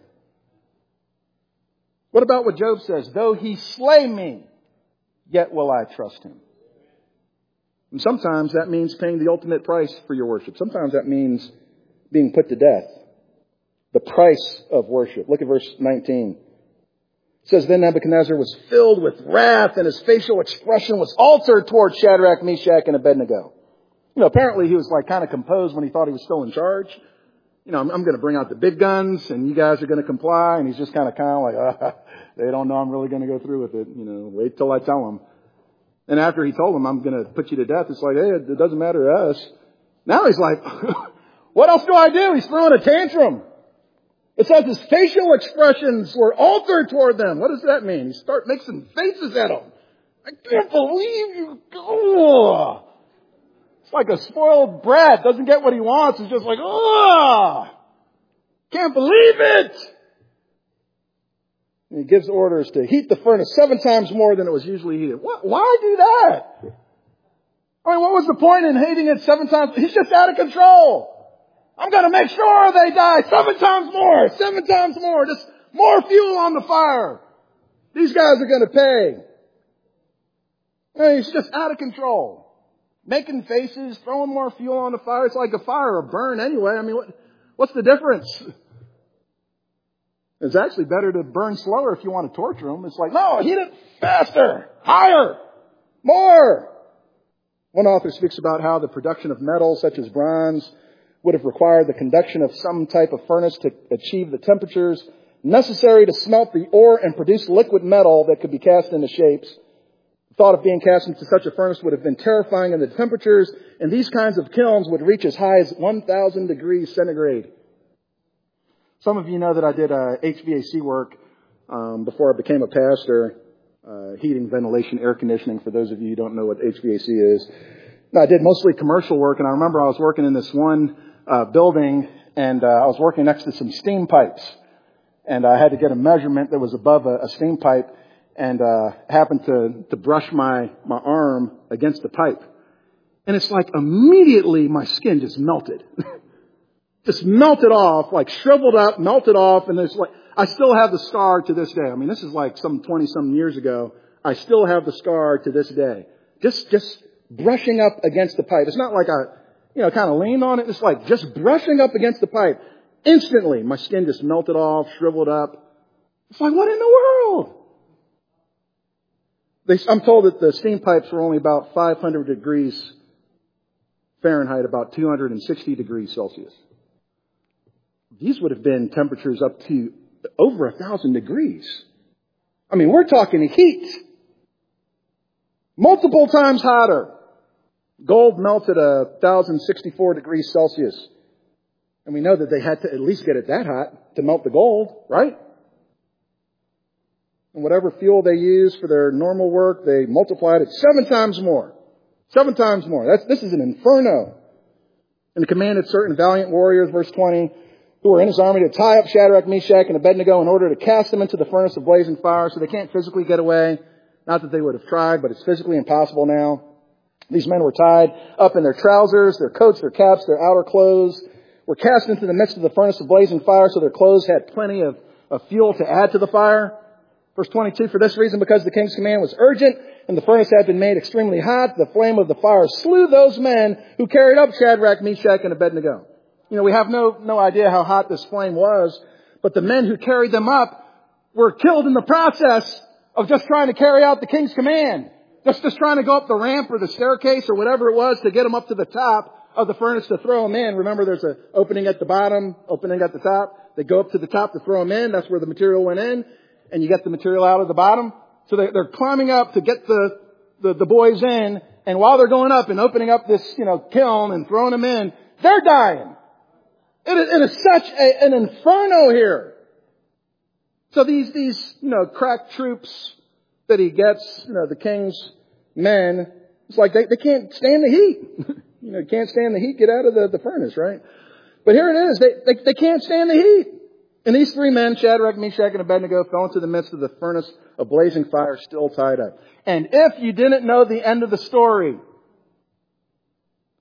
What about what Job says? Though he slay me, yet will I trust him. And sometimes that means paying the ultimate price for your worship. Sometimes that means being put to death. The price of worship. Look at verse nineteen. It says, then Nebuchadnezzar was filled with wrath and his facial expression was altered toward Shadrach, Meshach, and Abednego. You know, apparently he was like kind of composed when he thought he was still in charge. You know, I'm, I'm going to bring out the big guns and you guys are going to comply. And he's just kind of kind of like, uh, they don't know I'm really going to go through with it. You know, wait till I tell them. And after he told them, I'm going to put you to death, it's like, hey, it doesn't matter to us. Now he's like, what else do I do? He's throwing a tantrum. It says his facial expressions were altered toward them. What does that mean? He start making faces at them. I can't believe you. Oh. It's like a spoiled brat. Doesn't get what he wants. He's just like, oh, can't believe it. And he gives orders to heat the furnace seven times more than it was usually heated. What? Why do that? I mean, what was the point in heating it seven times? He's just out of control. I'm going to make sure they die seven times more, seven times more, just more fuel on the fire. These guys are going to pay. I mean, he's just out of control. Making faces, throwing more fuel on the fire. It's like a fire or burn anyway. I mean, what, what's the difference? It's actually better to burn slower if you want to torture them. It's like, no, heat it faster, higher, more. One author speaks about how the production of metals such as bronze would have required the conduction of some type of furnace to achieve the temperatures necessary to smelt the ore and produce liquid metal that could be cast into shapes. The thought of being cast into such a furnace would have been terrifying, and the temperatures in these kinds of kilns would reach as high as one thousand degrees centigrade. Some of you know that I did uh, H V A C work um, before I became a pastor, uh, heating, ventilation, air conditioning, for those of you who don't know what H V A C is. Now, I did mostly commercial work, and I remember I was working in this one uh, building, and uh, I was working next to some steam pipes. And I had to get a measurement that was above a, a steam pipe, and uh, happened to, to brush my, my arm against the pipe. And it's like immediately my skin just melted. Just melted off, like shriveled up, melted off, and it's like, I still have the scar to this day. I mean, this is like some twenty-some years ago. I still have the scar to this day. Just, just brushing up against the pipe. It's not like I, you know, kind of leaned on it. It's like just brushing up against the pipe. Instantly, my skin just melted off, shriveled up. It's like, what in the world? They, I'm told that the steam pipes were only about five hundred degrees Fahrenheit, about two hundred sixty degrees Celsius. These would have been temperatures up to over a thousand degrees. I mean, we're talking heat. Multiple times hotter. Gold melted a one thousand sixty-four degrees Celsius. And we know that they had to at least get it that hot to melt the gold, right? And whatever fuel they used for their normal work, they multiplied it seven times more. Seven times more. That's, this is an inferno. And he commanded certain valiant warriors, verse twenty, who were in his army to tie up Shadrach, Meshach, and Abednego in order to cast them into the furnace of blazing fire. So they can't physically get away. Not that they would have tried, but it's physically impossible now. These men were tied up in their trousers, their coats, their caps, their outer clothes, were cast into the midst of the furnace of blazing fire, so their clothes had plenty of, of fuel to add to the fire. Verse twenty-two, for this reason, because the king's command was urgent, and the furnace had been made extremely hot, the flame of the fire slew those men who carried up Shadrach, Meshach, and Abednego. You know, we have no, no idea how hot this flame was, but the men who carried them up were killed in the process of just trying to carry out the king's command. Just, just trying to go up the ramp or the staircase or whatever it was to get them up to the top of the furnace to throw them in. Remember, there's an opening at the bottom, opening at the top. They go up to the top to throw them in. That's where the material went in. And you get the material out of the bottom. So they, they're climbing up to get the, the, the boys in. And while they're going up and opening up this, you know, kiln and throwing them in, they're dying. It is, it is such a, an inferno here. So these, these, you know, crack troops that he gets, you know, the king's men, it's like they, they can't stand the heat. You know, can't stand the heat, get out of the, the furnace, right? But here it is, they, they, they can't stand the heat. And these three men, Shadrach, Meshach, and Abednego, fell into the midst of the furnace of blazing fire, still tied up. And if you didn't know the end of the story,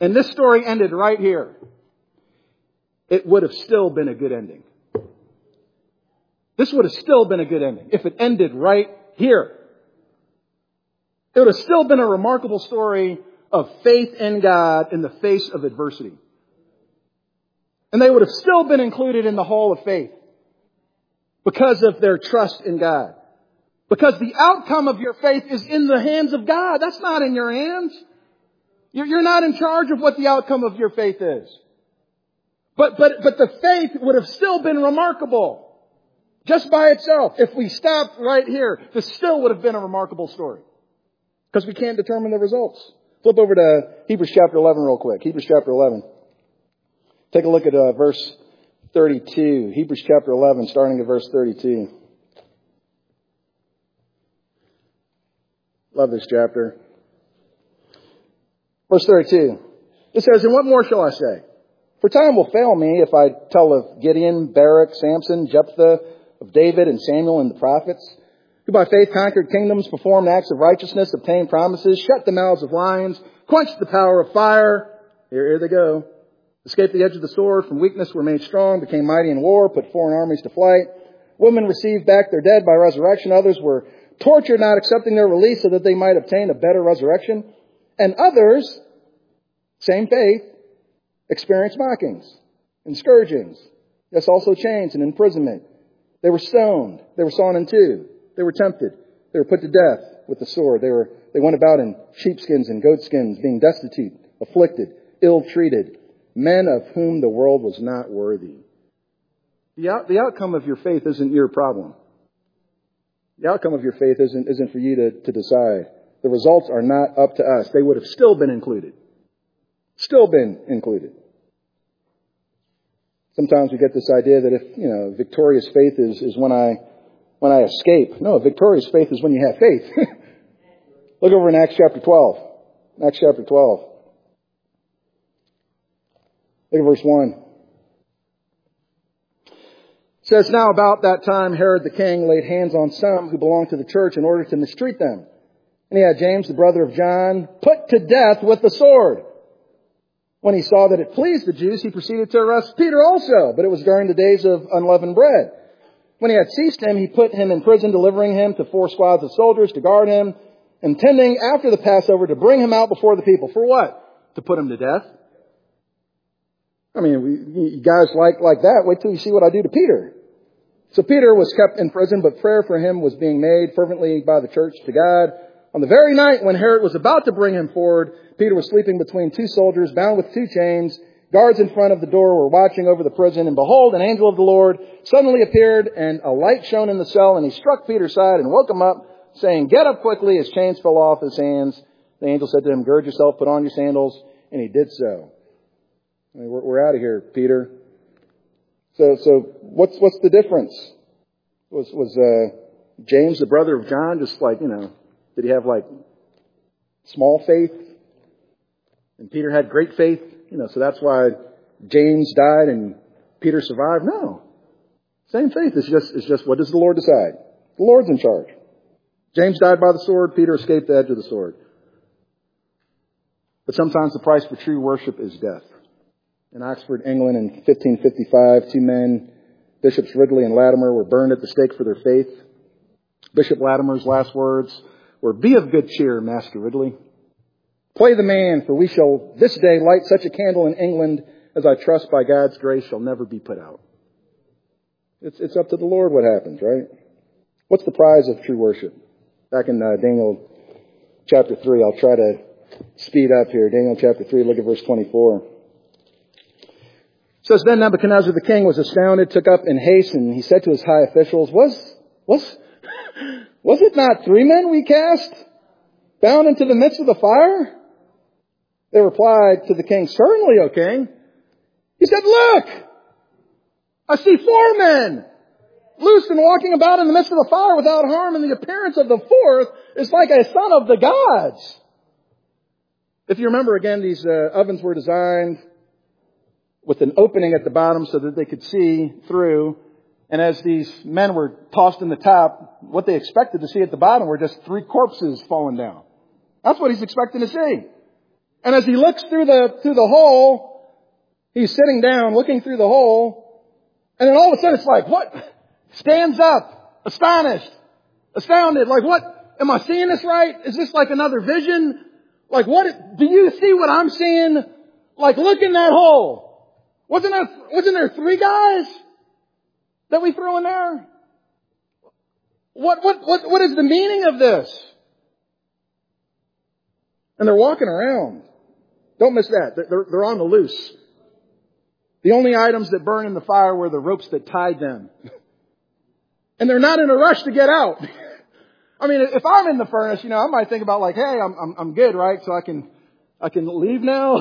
and this story ended right here, it would have still been a good ending. This would have still been a good ending if it ended right here. It would have still been a remarkable story of faith in God in the face of adversity. And they would have still been included in the hall of faith because of their trust in God. Because the outcome of your faith is in the hands of God. That's not in your hands. You're not in charge of what the outcome of your faith is. But, but, but the faith would have still been remarkable just by itself. If we stopped right here, this still would have been a remarkable story. Because we can't determine the results. Flip over to Hebrews chapter eleven real quick. Hebrews chapter eleven. Take a look at uh, verse thirty-two. Hebrews chapter eleven, starting at verse thirty-two. Love this chapter. Verse thirty-two. It says, "And what more shall I say? For time will fail me if I tell of Gideon, Barak, Samson, Jephthah, of David and Samuel and the prophets, who by faith conquered kingdoms, performed acts of righteousness, obtained promises, shut the mouths of lions, quenched the power of fire." Here, here they go. "Escaped the edge of the sword, from weakness were made strong, became mighty in war, put foreign armies to flight. Women received back their dead by resurrection. Others were tortured, not accepting their release, so that they might obtain a better resurrection. And others, same faith, experienced mockings and scourgings. Yes, also chains and imprisonment. They were stoned. They were sawn in two. They were tempted. They were put to death with the sword. They were, they went about in sheepskins and goatskins, being destitute, afflicted, ill-treated, men of whom the world was not worthy." The, out, the outcome of your faith isn't your problem. The outcome of your faith isn't, isn't for you to, to decide. The results are not up to us. They would have still been included. Still been included. Sometimes we get this idea that if, you know, victorious faith is, is when I when I escape. No, victorious faith is when you have faith. Look over in Acts chapter twelve. Acts chapter twelve. Look at verse one. It says, "Now about that time Herod the king laid hands on some who belonged to the church in order to mistreat them. And he had James, the brother of John, put to death with the sword. When he saw that it pleased the Jews, he proceeded to arrest Peter also, but it was during the days of unleavened bread. When he had seized him, he put him in prison, delivering him to four squads of soldiers to guard him, intending after the Passover to bring him out before the people." For what? To put him to death? I mean, we, you guys like, like that. Wait till you see what I do to Peter. So Peter was kept in prison, but prayer for him was being made fervently by the church to God. On the very night when Herod was about to bring him forward, Peter was sleeping between two soldiers, bound with two chains. Guards in front of the door were watching over the prison, and behold, an angel of the Lord suddenly appeared, and a light shone in the cell, and he struck Peter's side and woke him up, saying, "Get up quickly." His chains fell off his hands. The angel said to him, "Gird yourself, put on your sandals," and he did so. I mean, we're, we're out of here, Peter. So, so what's what's the difference? Was was uh, James, the brother of John, just like, you know, did he have like small faith? And Peter had great faith, you know, so that's why James died and Peter survived? No. Same faith. It's just, it's just what does the Lord decide? The Lord's in charge. James died by the sword. Peter escaped the edge of the sword. But sometimes the price for true worship is death. In Oxford, England in fifteen fifty-five, two men, Bishops Ridley and Latimer, were burned at the stake for their faith. Bishop Latimer's last words were, "Be of good cheer, Master Ridley. Play the man, for we shall this day light such a candle in England as I trust by God's grace shall never be put out." It's, it's up to the Lord what happens, right? What's the prize of true worship? Back in uh, Daniel chapter three, I'll try to speed up here. Daniel chapter three, look at verse twenty-four. It says, "Then Nebuchadnezzar the king was astounded, took up in haste, and he said to his high officials, Was, was, was it not three men we cast bound into the midst of the fire?" They replied to the king, "Certainly, O king." He said, "Look, I see four men loosed and walking about in the midst of the fire without harm, and the appearance of the fourth is like a son of the gods." If you remember, again, these uh, ovens were designed with an opening at the bottom so that they could see through. And as these men were tossed in the top, what they expected to see at the bottom were just three corpses falling down. That's what he's expecting to see. And as he looks through the, through the hole, he's sitting down looking through the hole. And then all of a sudden it's like, what? Stands up, astonished, astounded. Like, what? Am I seeing this right? Is this like another vision? Like, what? Do you see what I'm seeing? Like, look in that hole. Wasn't there, wasn't there three guys that we threw in there? What, what, what, what is the meaning of this? And they're walking around. Don't miss that. They're, they're on the loose. The only items that burn in the fire were the ropes that tied them. And they're not in a rush to get out. I mean, if I'm in the furnace, you know, I might think about like, hey, I'm, I'm, I'm good, right? So I can, I can leave now.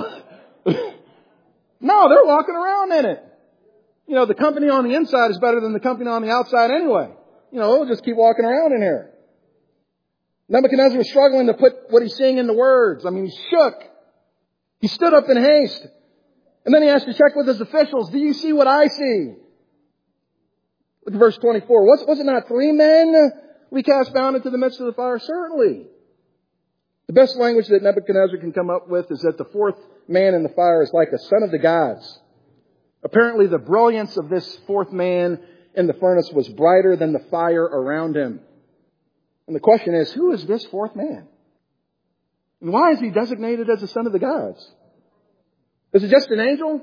No, they're walking around in it. You know, the company on the inside is better than the company on the outside anyway. You know, we'll just keep walking around in here. Nebuchadnezzar was struggling to put what he's seeing into words. I mean, he shook. He stood up in haste. And then he has to check with his officials. Do you see what I see? Look at verse twenty-four. Was, was it not three men we cast bound into the midst of the fire? Certainly. The best language that Nebuchadnezzar can come up with is that the fourth man in the fire is like a son of the gods. Apparently the brilliance of this fourth man in the furnace was brighter than the fire around him. And the question is, who is this fourth man? And why is he designated as a son of the gods? Is it just an angel?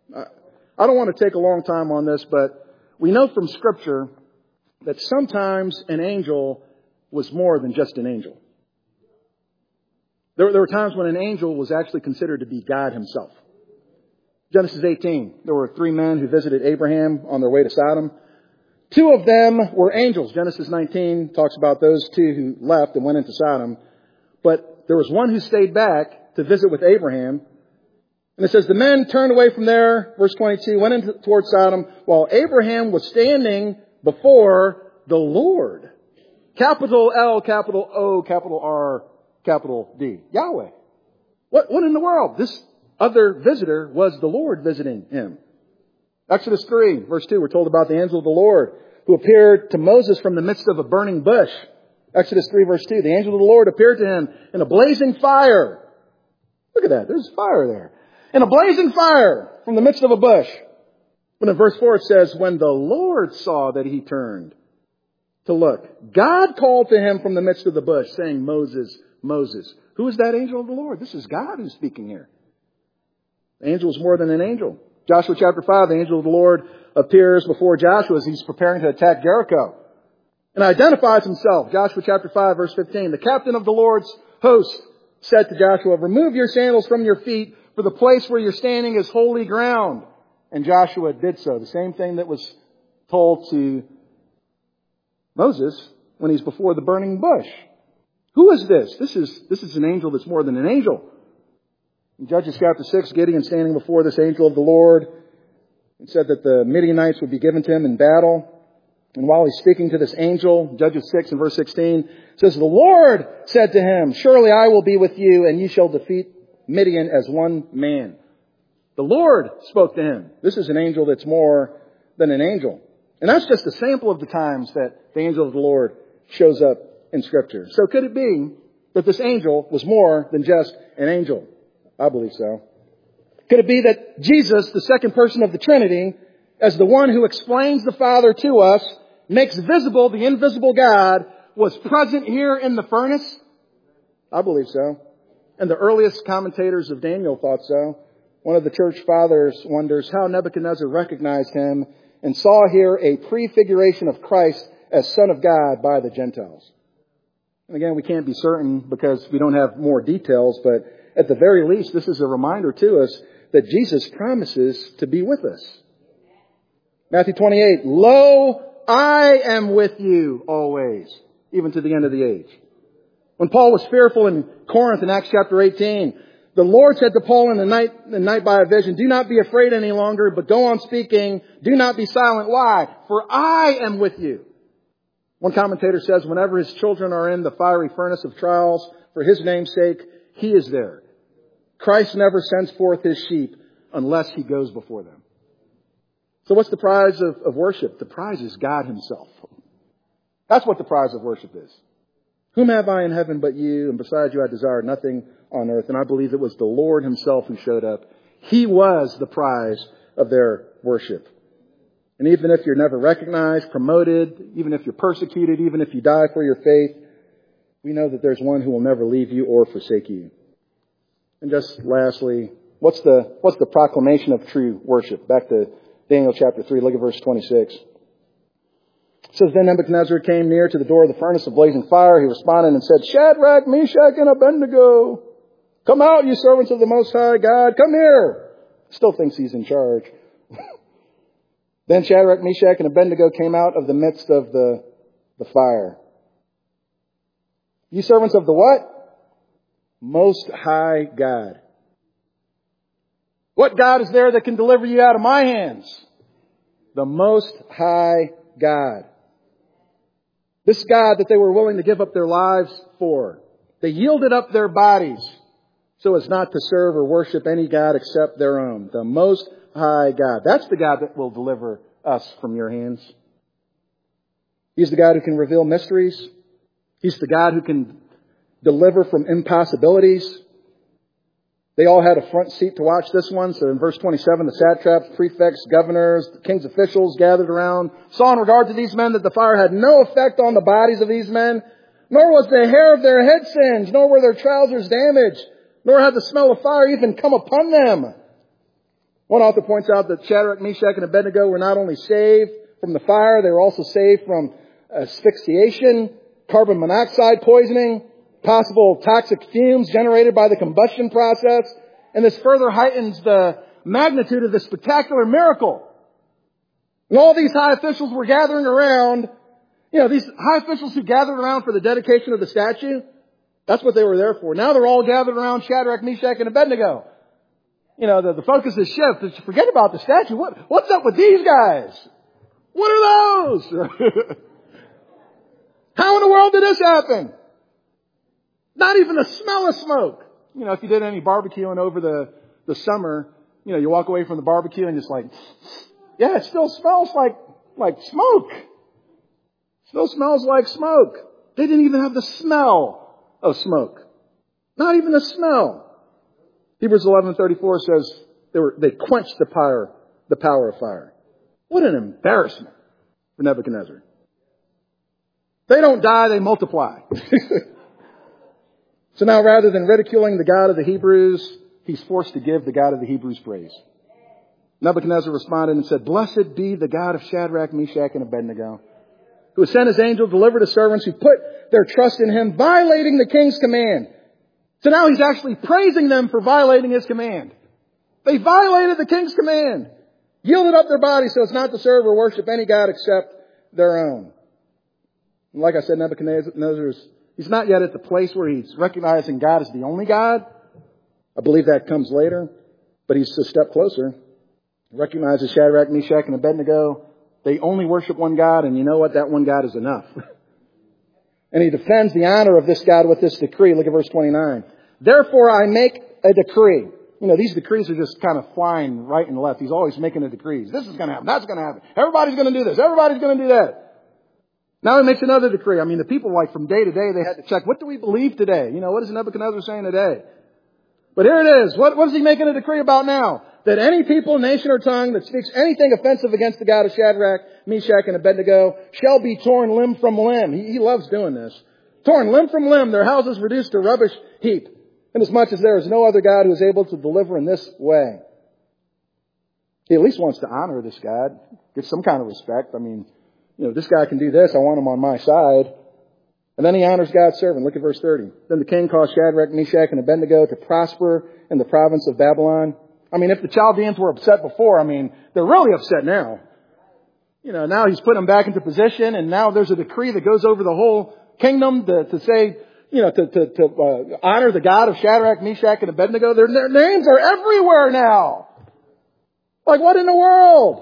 I don't want to take a long time on this, but we know from Scripture that sometimes an angel was more than just an angel. There, there were times when an angel was actually considered to be God himself. Genesis eighteen, there were three men who visited Abraham on their way to Sodom. Two of them were angels. Genesis nineteen talks about those two who left and went into Sodom. But there was one who stayed back to visit with Abraham. And it says, the men turned away from there, verse twenty-two, went into, towards Sodom, while Abraham was standing before the Lord. Capital L, capital O, capital R, capital D. Yahweh. What, what in the world? This other visitor was the Lord visiting him. Exodus three, verse two, we're told about the angel of the Lord who appeared to Moses from the midst of a burning bush. Exodus three, verse two, the angel of the Lord appeared to him in a blazing fire. Look at that. There's fire there. In a blazing fire from the midst of a bush. But in verse four it says, when the Lord saw that he turned to look, God called to him from the midst of the bush, saying, Moses, Moses. Who is that angel of the Lord? This is God who's speaking here. The angel is more than an angel. Joshua chapter five, the angel of the Lord appears before Joshua as he's preparing to attack Jericho. And identifies himself. Joshua chapter five, verse fifteen. The captain of the Lord's host said to Joshua, remove your sandals from your feet, for the place where you're standing is holy ground. And Joshua did so. The same thing that was told to Moses when he's before the burning bush. Who is this? This is, this is an angel that's more than an angel. In Judges chapter six, Gideon standing before this angel of the Lord, it said that the Midianites would be given to him in battle. And while he's speaking to this angel, Judges six and verse sixteen, it says, the Lord said to him, surely I will be with you, and you shall defeat Midian as one man. The Lord spoke to him. This is an angel that's more than an angel. And that's just a sample of the times that the angel of the Lord shows up in Scripture. So could it be that this angel was more than just an angel? I believe so. Could it be that Jesus, the second person of the Trinity, as the one who explains the Father to us, makes visible the invisible God, was present here in the furnace? I believe so. And the earliest commentators of Daniel thought so. One of the church fathers wonders how Nebuchadnezzar recognized him and saw here a prefiguration of Christ as Son of God by the Gentiles. And again, we can't be certain because we don't have more details, but at the very least, this is a reminder to us that Jesus promises to be with us. Matthew twenty-eight, lo, I am with you always, even to the end of the age. When Paul was fearful in Corinth in Acts chapter eighteen, the Lord said to Paul in the night, in the night by a vision, do not be afraid any longer, but go on speaking. Do not be silent. Why? For I am with you. One commentator says, whenever his children are in the fiery furnace of trials, for his name's sake, he is there. Christ never sends forth his sheep unless he goes before them. So what's the prize of, of worship? The prize is God himself. That's what the prize of worship is. Whom have I in heaven but you? And besides you I desire nothing on earth. And I believe it was the Lord himself who showed up. He was the prize of their worship. And even if you're never recognized, promoted, even if you're persecuted, even if you die for your faith, we know that there's one who will never leave you or forsake you. And just lastly, what's the, what's the proclamation of true worship? Back to Daniel chapter three, look at verse twenty-six. It says, then Nebuchadnezzar came near to the door of the furnace of blazing fire. He responded and said, Shadrach, Meshach, and Abednego, come out, you servants of the Most High God. Come here. Still thinks he's in charge. Then Shadrach, Meshach, and Abednego came out of the midst of the, the fire. You servants of the what? Most High God. What God is there that can deliver you out of my hands? The Most High God. This God that they were willing to give up their lives for. They yielded up their bodies so as not to serve or worship any God except their own. The Most High God. That's the God that will deliver us from your hands. He's the God who can reveal mysteries. He's the God who can deliver from impossibilities. They all had a front seat to watch this one. So in verse twenty-seven, the satraps, prefects, governors, the king's officials gathered around, saw in regard to these men that the fire had no effect on the bodies of these men, nor was the hair of their head singed, nor were their trousers damaged, nor had the smell of fire even come upon them. One author points out that Shadrach, Meshach, and Abednego were not only saved from the fire, they were also saved from asphyxiation, carbon monoxide poisoning, possible toxic fumes generated by the combustion process. And this further heightens the magnitude of this spectacular miracle. And all these high officials were gathering around. You know, these high officials who gathered around for the dedication of the statue, that's what they were there for. Now they're all gathered around Shadrach, Meshach, and Abednego. You know, the, the focus has shifted. Forget about the statue. What, what's up with these guys? What are those? How in the world did this happen? Not even the smell of smoke. You know, if you did any barbecuing over the, the summer, you know, you walk away from the barbecue and just like, yeah, it still smells like, like smoke. Still smells like smoke. They didn't even have the smell of smoke. Not even the smell. Hebrews eleven thirty-four says they were, they quenched the power, the power of fire. What an embarrassment for Nebuchadnezzar. They don't die, they multiply. So now rather than ridiculing the God of the Hebrews, he's forced to give the God of the Hebrews praise. Nebuchadnezzar responded and said, blessed be the God of Shadrach, Meshach, and Abednego, who has sent his angel to deliver to servants who put their trust in him, violating the king's command. So now he's actually praising them for violating his command. They violated the king's command, yielded up their bodies so as not to serve or worship any God except their own. And like I said, Nebuchadnezzar is He's not yet at the place where he's recognizing God as the only God. I believe that comes later. But he's a step closer. He recognizes Shadrach, Meshach, and Abednego. They only worship one God, and you know what? That one God is enough. And he defends the honor of this God with this decree. Look at verse twenty-nine. Therefore I make a decree. You know, these decrees are just kind of flying right and left. He's always making the decrees. This is going to happen. That's going to happen. Everybody's going to do this. Everybody's going to do that. Now he makes another decree. I mean, the people, like, from day to day, they had to check, what do we believe today? You know, what is Nebuchadnezzar saying today? But here it is. What, what is he making a decree about now? That any people, nation, or tongue that speaks anything offensive against the God of Shadrach, Meshach, and Abednego shall be torn limb from limb. He, he loves doing this. Torn limb from limb, their houses reduced to rubbish heap. Inasmuch as there is no other God who is able to deliver in this way. He at least wants to honor this God. Get some kind of respect. I mean, you know, this guy can do this. I want him on my side. And then he honors God's servant. Look at verse thirty. Then the king caused Shadrach, Meshach, and Abednego to prosper in the province of Babylon. I mean, if the Chaldeans were upset before, I mean, they're really upset now. You know, now he's putting them back into position, and now there's a decree that goes over the whole kingdom to, to say, you know, to, to, to uh, honor the God of Shadrach, Meshach, and Abednego. Their, their names are everywhere now. Like, what in the world?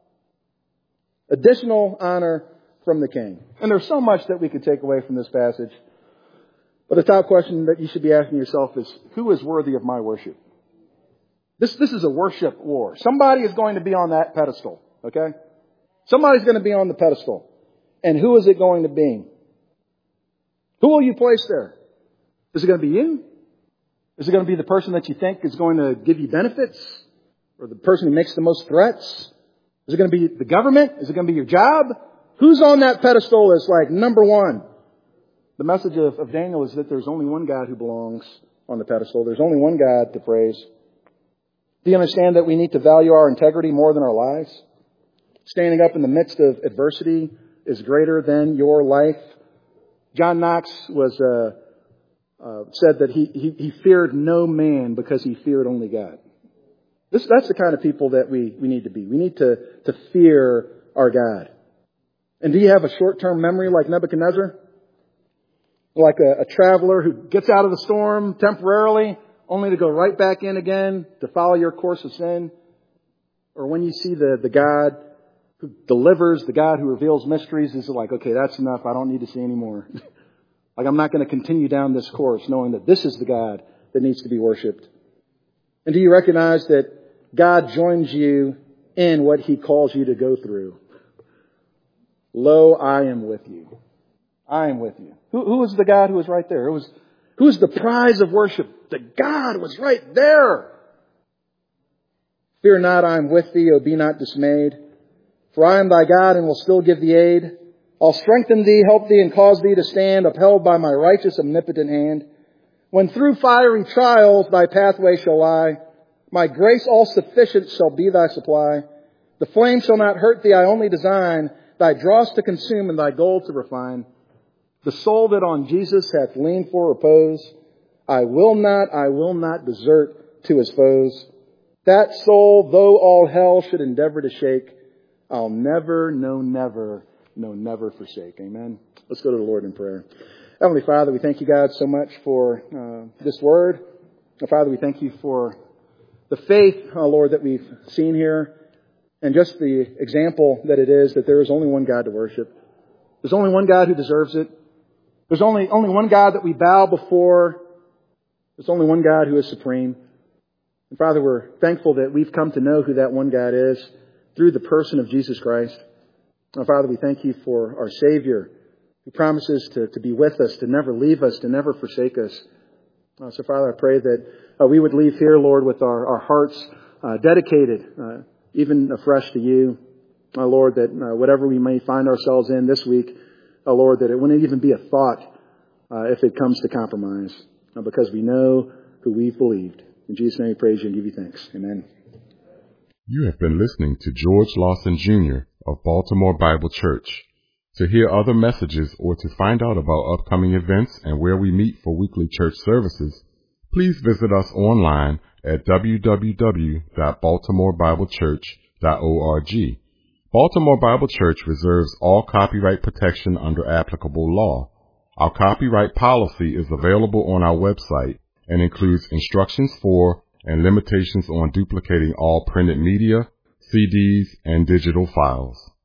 Additional honor from the king. And there's so much that we could take away from this passage. But the top question that you should be asking yourself is, who is worthy of my worship? This, this is a worship war. Somebody is going to be on that pedestal. Okay? Somebody's going to be on the pedestal. And who is it going to be? Who will you place there? Is it going to be you? Is it going to be the person that you think is going to give you benefits? Or the person who makes the most threats? Is it going to be the government? Is it going to be your job? Who's on that pedestal as like number one? The message of, of Daniel is that there's only one God who belongs on the pedestal. There's only one God to praise. Do you understand that we need to value our integrity more than our lives? Standing up in the midst of adversity is greater than your life. John Knox was uh, uh, said that he, he, he feared no man because he feared only God. This, that's the kind of people that we, we need to be. We need to, to fear our God. And do you have a short-term memory like Nebuchadnezzar? Like a, a traveler who gets out of the storm temporarily, only to go right back in again to follow your course of sin? Or when you see the, the God who delivers, the God who reveals mysteries, is like, okay, that's enough. I don't need to see any more. Like, I'm not going to continue down this course knowing that this is the God that needs to be worshipped. And do you recognize that God joins you in what He calls you to go through? Lo, I am with you. I am with you. Who, who was the God who was right there? It was, who was the prize of worship? The God was right there. Fear not, I am with thee. O be not dismayed. For I am thy God and will still give thee aid. I'll strengthen thee, help thee, and cause thee to stand, upheld by my righteous, omnipotent hand. When through fiery trials thy pathway shall lie, my grace all sufficient shall be thy supply. The flame shall not hurt thee, I only design thy dross to consume and thy gold to refine. The soul that on Jesus hath leaned for repose, I will not, I will not desert to his foes. That soul, though all hell should endeavor to shake, I'll never, no, never, no, never forsake. Amen. Let's go to the Lord in prayer. Heavenly Father, we thank you, God, so much for uh, this word. And Father, we thank you for the faith, uh, Lord, that we've seen here, and just the example that it is that there is only one God to worship. There's only one God who deserves it. There's only, only one God that we bow before. There's only one God who is supreme. And Father, we're thankful that we've come to know who that one God is through the person of Jesus Christ. And Father, we thank you for our Savior, who promises to, to be with us, to never leave us, to never forsake us. Uh, so Father, I pray that uh, we would leave here, Lord, with our, our hearts uh, dedicated, uh, even afresh to you. Uh, Lord, that uh, whatever we may find ourselves in this week, uh, Lord, that it wouldn't even be a thought uh, if it comes to compromise, uh, because we know who we've believed. In Jesus' name we praise you and give you thanks. Amen. You have been listening to George Lawson Junior of Baltimore Bible Church. To hear other messages or to find out about upcoming events and where we meet for weekly church services, please visit us online at w w w dot baltimore bible church dot org. Baltimore Bible Church reserves all copyright protection under applicable law. Our copyright policy is available on our website and includes instructions for and limitations on duplicating all printed media, C Ds, and digital files.